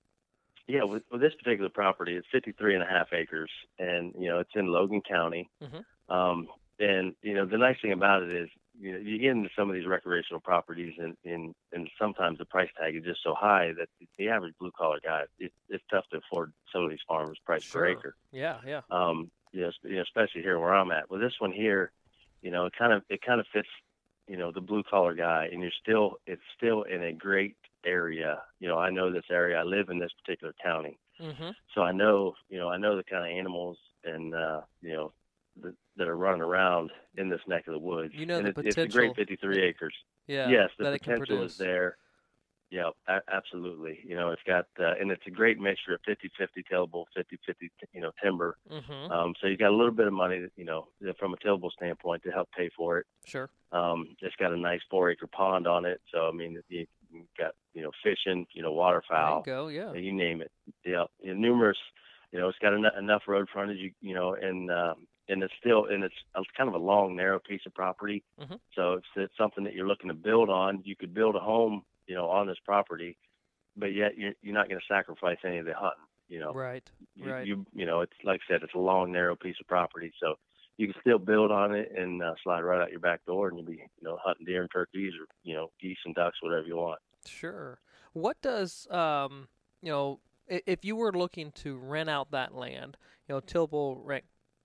Yeah, with, with this particular property, it's fifty-three and a half acres, and, you know, it's in Logan County.
Mhm.
Um, and, you know, the nice thing about it is, you know, you get into some of these recreational properties, and, and, and sometimes the price tag is just so high that the average blue-collar guy, it, it's tough to afford some of these farmers' price
Sure.
per acre.
Yeah, yeah.
Um, you know, you know, especially here where I'm at. With this one here, you know, it kind of it kind of fits, you know, the blue collar guy, and you're still it's still in a great area. You know, I know this area. I live in this particular county,
Mm-hmm.
so I know, you know, I know the kind of animals and uh, you know the, that are running around in this neck of the woods.
You know
and
the
it, it's a
potential-
great fifty-three acres.
Yeah.
Yes, the
that it can
potential
produce.
is there. Yeah, a- absolutely. You know, it's got, uh, and it's a great mixture of fifty-fifty tillable, fifty-fifty, you know, timber.
Mm-hmm.
Um, so you got a little bit of money, you know, from a tillable standpoint to help pay for it.
Sure.
Um, it's got a nice four acre pond on it. So, I mean, you you got, you know, fishing, you know, waterfowl,
There you go, yeah.
you name it. Yeah. You know, numerous, you know, it's got en- enough road frontage, you, you know, and, um, and it's still, and it's a, kind of a long, narrow piece of property.
Mhm.
So if it's something that you're looking to build on, you could build a home, you know, on this property, but yet you're, you're not going to sacrifice any of the hunting, you know.
Right,
You,
right.
you you know, it's like I said, it's a long, narrow piece of property, so you can still build on it and uh, slide right out your back door, and you'll be, you know, hunting deer and turkeys, or, you know, geese and ducks, whatever you want.
Sure. What does, um, you know, i- if you were looking to rent out that land, you know, tillable rent,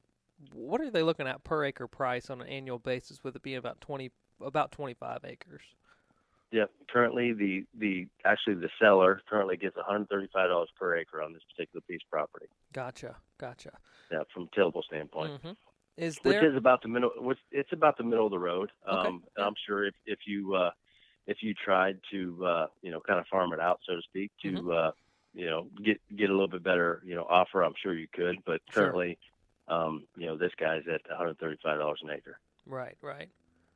what are they looking at per acre price on an annual basis, with it being about twenty, about twenty-five acres?
Yep. Currently, the the actually the seller currently gets one hundred thirty-five dollars per acre on this particular piece of property.
Gotcha, gotcha.
Yeah, from a tillable standpoint.
Mm-hmm. Is
Which
there?
is about the middle. Which it's about the middle of the road.
Okay,
Um,
yeah.
I'm sure if if you uh, if you tried to uh, you know kind of farm it out, so to speak, to
Mm-hmm.
uh, you know get get a little bit better you know offer, I'm sure you could. But
Sure.
currently, um, you know this guy's at one hundred thirty-five dollars an acre.
Right, right.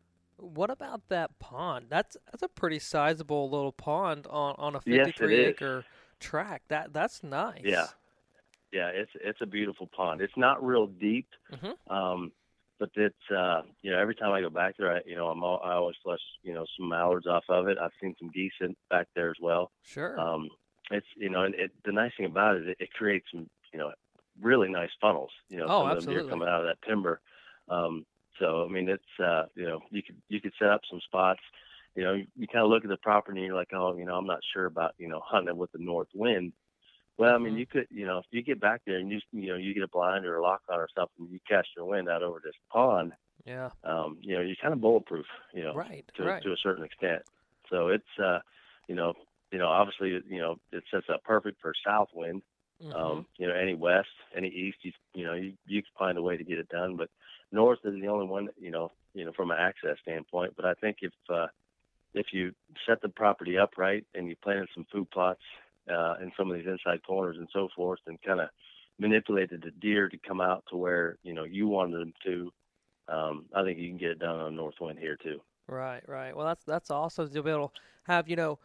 What about that pond? That's that's a pretty sizable little pond on, on a
Yes, it
fifty-three
is.
acre tract. That that's nice.
Yeah, yeah, it's it's a beautiful pond. It's not real deep,
Mhm.
um, but it's uh, you know every time I go back there, I, you know I'm all, I always flush you know some mallards off of it. I've seen some geese in, back there as well.
Sure.
Um, it's you know and it, the nice thing about it, it, it creates some you know really nice funnels. You know
Oh,
some of them deer
absolutely.
coming out of that timber. Um, so I mean, it's uh, you know, you could you could set up some spots. You know, you, you kind of look at the property and you're like, oh, you know, I'm not sure about you know hunting with the north wind. Well, I mean,
Mhm.
you could, you know, if you get back there and you, you know, you get a blind or a lock on or something, you cast your wind out over this pond,
Yeah.
um, you know, you're kind of bulletproof, you know,
Right.
to
right.
to a certain extent. So it's, uh, you know, you know, obviously, you know, it sets up perfect for south wind.
Mhm.
Um, you know, any west, any east, you, you know, you you can find a way to get it done. But north is the only one, that, you know, you know, from an access standpoint. But I think if uh, if you set the property up right and you planted some food plots uh, in some of these inside corners and so forth, and kind of manipulated the deer to come out to where you know you wanted them to, um, I think you can get it done on north wind here too.
Right, right. Well, that's that's awesome to be able to have, you know,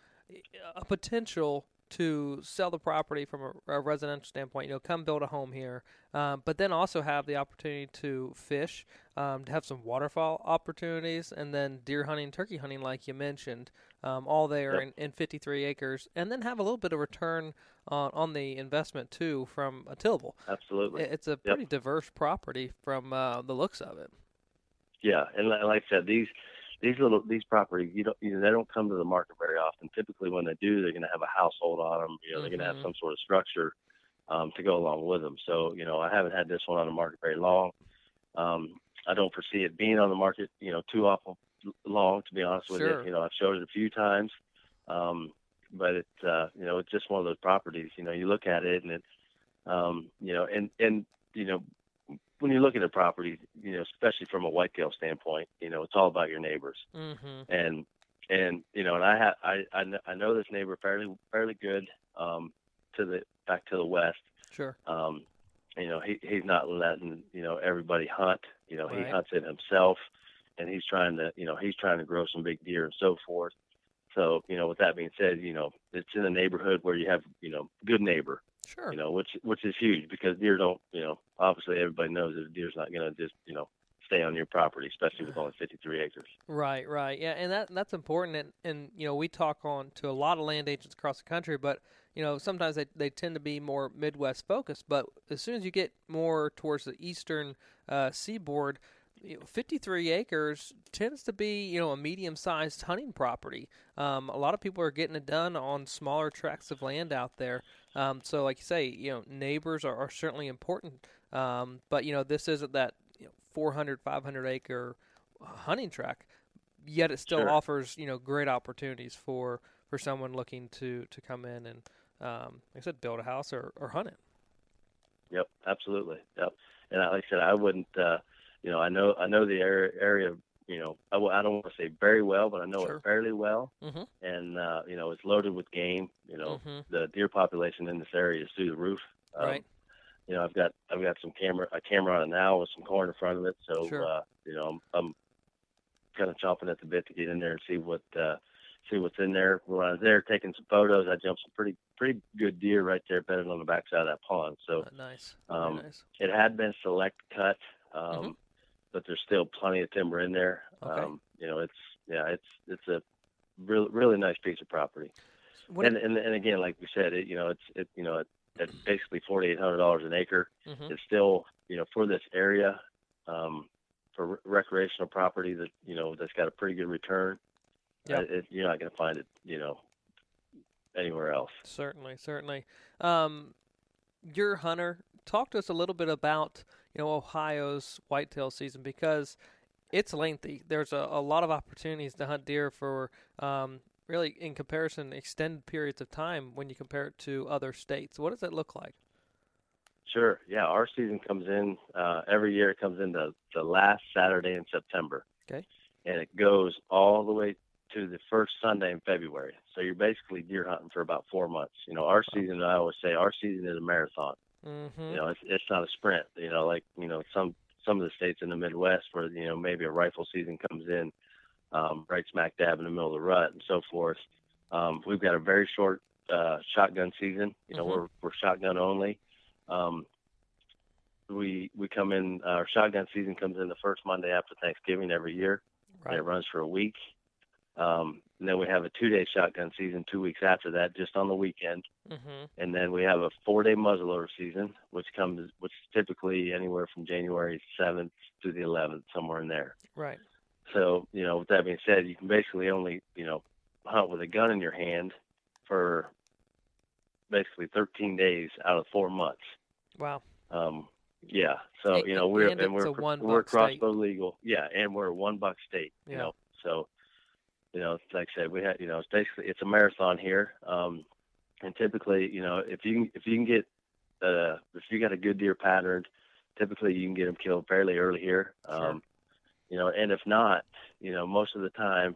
a potential to sell the property from a, a residential standpoint. You know, come build a home here, um, but then also have the opportunity to fish, um, to have some waterfowl opportunities, and then deer hunting, turkey hunting, like you mentioned, um, all there
Yep.
in, in fifty-three acres, and then have a little bit of return on on the investment too from a tillable.
Absolutely.
It- It's a
Yep.
pretty diverse property from uh, the looks of it.
Yeah, and li- like I said, these these little these properties, you don't you know, they don't come to the market very often. Typically, when they do, they're going to have a household on them. You know, they're going to have
Mhm.
some sort of structure um, to go along with them. So, you know, I haven't had this one on the market very long. Um, I don't foresee it being on the market, you know, too awful long. To be honest with
Sure.
you, you know, I've showed it a few times, um, but it's uh, you know, it's just one of those properties. You know, you look at it and it, um, you know, and and you know. When you look at a property, you know, especially from a whitetail standpoint, you know, it's all about your neighbors.
Mm-hmm.
And and you know, and I have I I, kn- I know this neighbor fairly fairly good um, to the back to the west.
Sure.
Um, you know, he he's not letting you know everybody hunt. You know, he
Right.
hunts it himself, and he's trying to you know he's trying to grow some big deer and so forth. So you know, with that being said, you know, it's in a neighborhood where you have you know good neighbor.
Sure.
You know, which which is huge because deer don't, you know, obviously everybody knows that a deer's not going to just, you know, stay on your property, especially with only fifty-three acres.
Right, right. Yeah, and that that's important. And, and you know, we talk on to a lot of land agents across the country, but you know, sometimes they they tend to be more Midwest focused. But as soon as you get more towards the eastern uh, seaboard, you know, fifty-three acres tends to be, you know, a medium-sized hunting property. Um, a lot of people are getting it done on smaller tracts of land out there. Um, so, like you say, you know, neighbors are, are certainly important. Um, but you know, this isn't that you know, four hundred, five hundred acre hunting tract. Yet it still
Sure.
offers, you know, great opportunities for, for someone looking to, to come in and, um, like I said, build a house or, or hunt it.
Yep, absolutely. Yep. And I- like I said, I wouldn't, uh, you know, I know I know the area, area you know, I, w- I don't want to say very well, but I know
Sure.
it fairly well.
Mm-hmm.
And, uh, you know, it's loaded with game. You know,
Mm-hmm.
the deer population in this area is through the roof. Um,
Right.
You know, I've got I've got some camera a camera on it now with some corn in front of it. So,
Sure.
uh, you know, I'm, I'm kind of chomping at the bit to get in there and see what uh, see what's in there. When I was there taking some photos, I jumped some pretty pretty good deer right there bedded on the backside of that pond. So
Uh, nice. Very
um,
nice.
it had been select cut, um,
Mhm.
but there's still plenty of timber in there.
Okay.
Um, you know, it's yeah, it's it's a really really nice piece of property.
What
And, and and again, like we said, it you know it's it you know it, at basically forty eight hundred dollars an acre.
mm-hmm.
It's still you know for this area, um, for re- recreational property that you know that's got a pretty good return.
Yep.
Uh, it, you're not going to find it you know anywhere else.
Certainly, certainly. Um, you're a hunter. Talk to us a little bit about you know Ohio's whitetail season because it's lengthy. There's a, a lot of opportunities to hunt deer for um, really, in comparison, extended periods of time when you compare it to other states. What does it look like?
Sure. Yeah, our season comes in uh, every year. It comes in the, the last Saturday in September.
Okay.
And it goes all the way to the first Sunday in February. So you're basically deer hunting for about four months. You know, our season, I always say, our season is a marathon.
Mm-hmm.
You know, it's it's not a sprint. You know, like you know some some of the states in the Midwest where you know maybe a rifle season comes in um, right smack dab in the middle of the rut and so forth. Um, we've got a very short uh, shotgun season. You know,
Mhm.
we're we're shotgun only. Um, we we come in. Our shotgun season comes in the first Monday after Thanksgiving every year.
Right.
And it runs for a week. Um, and then we have a two-day shotgun season two weeks after that, just on the weekend.
Mm-hmm.
And then we have a four-day muzzleloader season, which comes, which is typically anywhere from January seventh to the eleventh, somewhere in there.
Right.
So, you know, with that being said, you can basically only, you know, hunt with a gun in your hand for basically thirteen days out of four months.
Wow.
Um, yeah. So,
And-
you know, we're,
and
and
it's
we're,
a one
we're
buck state.
crossbow legal. Yeah. And we're a one buck state, you
Yeah.
know, so, you know, like I said, we had, you know, it's basically, it's a marathon here. Um, and typically, you know, if you can, if you can get, uh, if you got a good deer patterned, typically you can get them killed fairly early here.
Sure.
Um, you know, and if not, you know, most of the time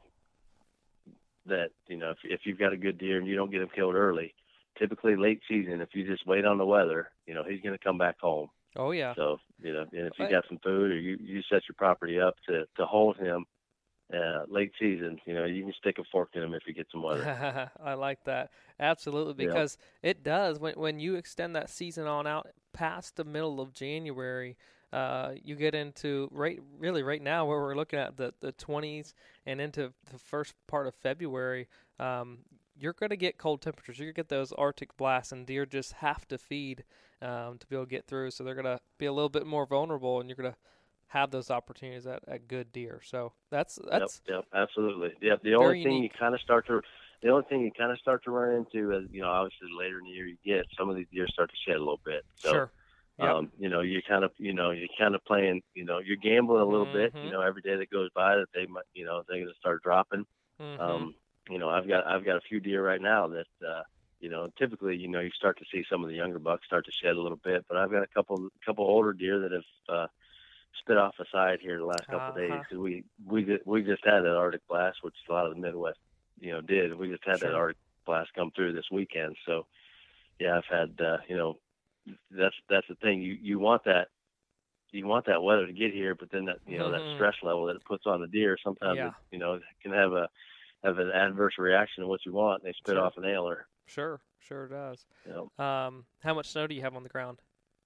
that, you know, if, if you've got a good deer and you don't get him killed early, typically late season, if you just wait on the weather, you know, he's going to come back home.
Oh, yeah.
So, you know, and if you
Right.
got some food or you, you set your property up to, to hold him uh, late season, you know, you can stick a fork in him if you get some weather.
I like that. Absolutely,
Yeah.
because it does. When when you extend that season on out past the middle of January, uh, you get into right really right now where we're looking at the, the twenties and into the first part of February. Um, you're going to get cold temperatures. You're going to get those Arctic blasts, and deer just have to feed um, to be able to get through. So they're going to be a little bit more vulnerable, and you're going to have those opportunities at, at good deer. So that's that's
Yep, yep, absolutely. Yep. The only thing
unique.
you kind of start to, the only thing you kind of start to run into is, you know, obviously later in the year you get some of these deer start to shed a little bit. So,
sure. Yep.
um, you know, you kind of, you know, you're kind of playing, you know, you're gambling a little bit.
Mhm.
You know, every day that goes by that they might, you know, they're going to start dropping.
Mhm.
Um, you know, I've got I've got a few deer right now that, uh, you know, typically, you know, you start to see some of the younger bucks start to shed a little bit, but I've got a couple couple older deer that have uh, spit off a side here the last couple
Uh-huh.
of days because we we just, we just had that Arctic blast, which a lot of the Midwest, you know, did. We just had
Sure.
that Arctic blast come through this weekend, so yeah, I've had uh, you know, that's that's the thing. You you want that. You want that weather to get here, but then that you know
Mhm.
that stress level that it puts on the deer sometimes
Yeah.
it, you know can have a have an adverse reaction to what you want. And they spit
Sure.
off an ailer.
Sure, sure does.
You know,
Um, how much snow do you have on the ground?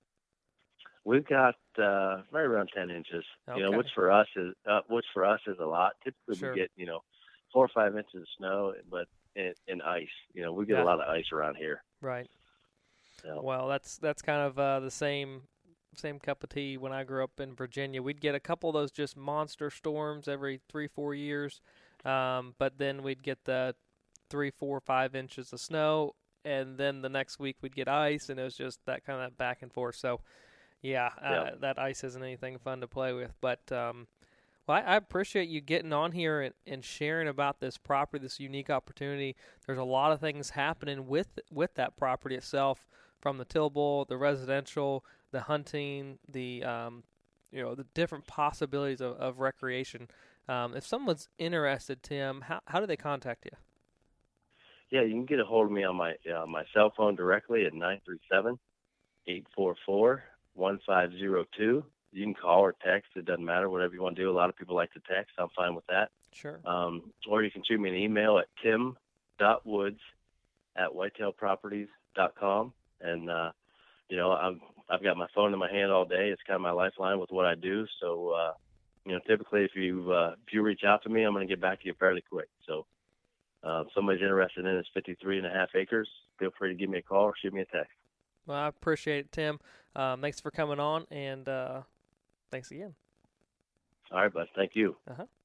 we've got uh, right around ten inches. You know,
Okay.
which for us is uh, which for us is a lot. Typically,
Sure.
we get you know four or five inches of snow, but in, in ice. You know, we get
Yeah.
a lot of ice around here.
Right.
You know.
Well, that's that's kind of uh, the same same cup of tea when I grew up in Virginia. We'd get a couple of those just monster storms every three, four years, um, but then we'd get the three, four, five inches of snow, and then the next week we'd get ice, and it was just that kind of back and forth. So, yeah, uh,
Yeah.
that ice isn't anything fun to play with. But um, well, I, I appreciate you getting on here and, and sharing about this property, this unique opportunity. There's a lot of things happening with with that property itself, from the tillable, the residential, the hunting, the um, you know, the different possibilities of, of recreation. Um, if someone's interested, Tim, how how do they contact you?
Yeah, you can get a hold of me on my uh, my cell phone directly at nine three seven, eight four four, one five zero two. You can call or text. It doesn't matter, whatever you want to do. A lot of people like to text. I'm fine with that.
Sure.
Um, or you can shoot me an email at tim dot woods at whitetail properties dot com. And, uh, you know, I'm, I've got my phone in my hand all day. It's kind of my lifeline with what I do. So, uh, you know, typically if you, uh, if you reach out to me, I'm going to get back to you fairly quick. So, uh, if somebody's interested in this fifty-three and a half acres, feel free to give me a call or shoot me a text.
Well, I appreciate it, Tim. Um, thanks for coming on, and uh, thanks again.
All right, bud. Thank you.
Uh-huh.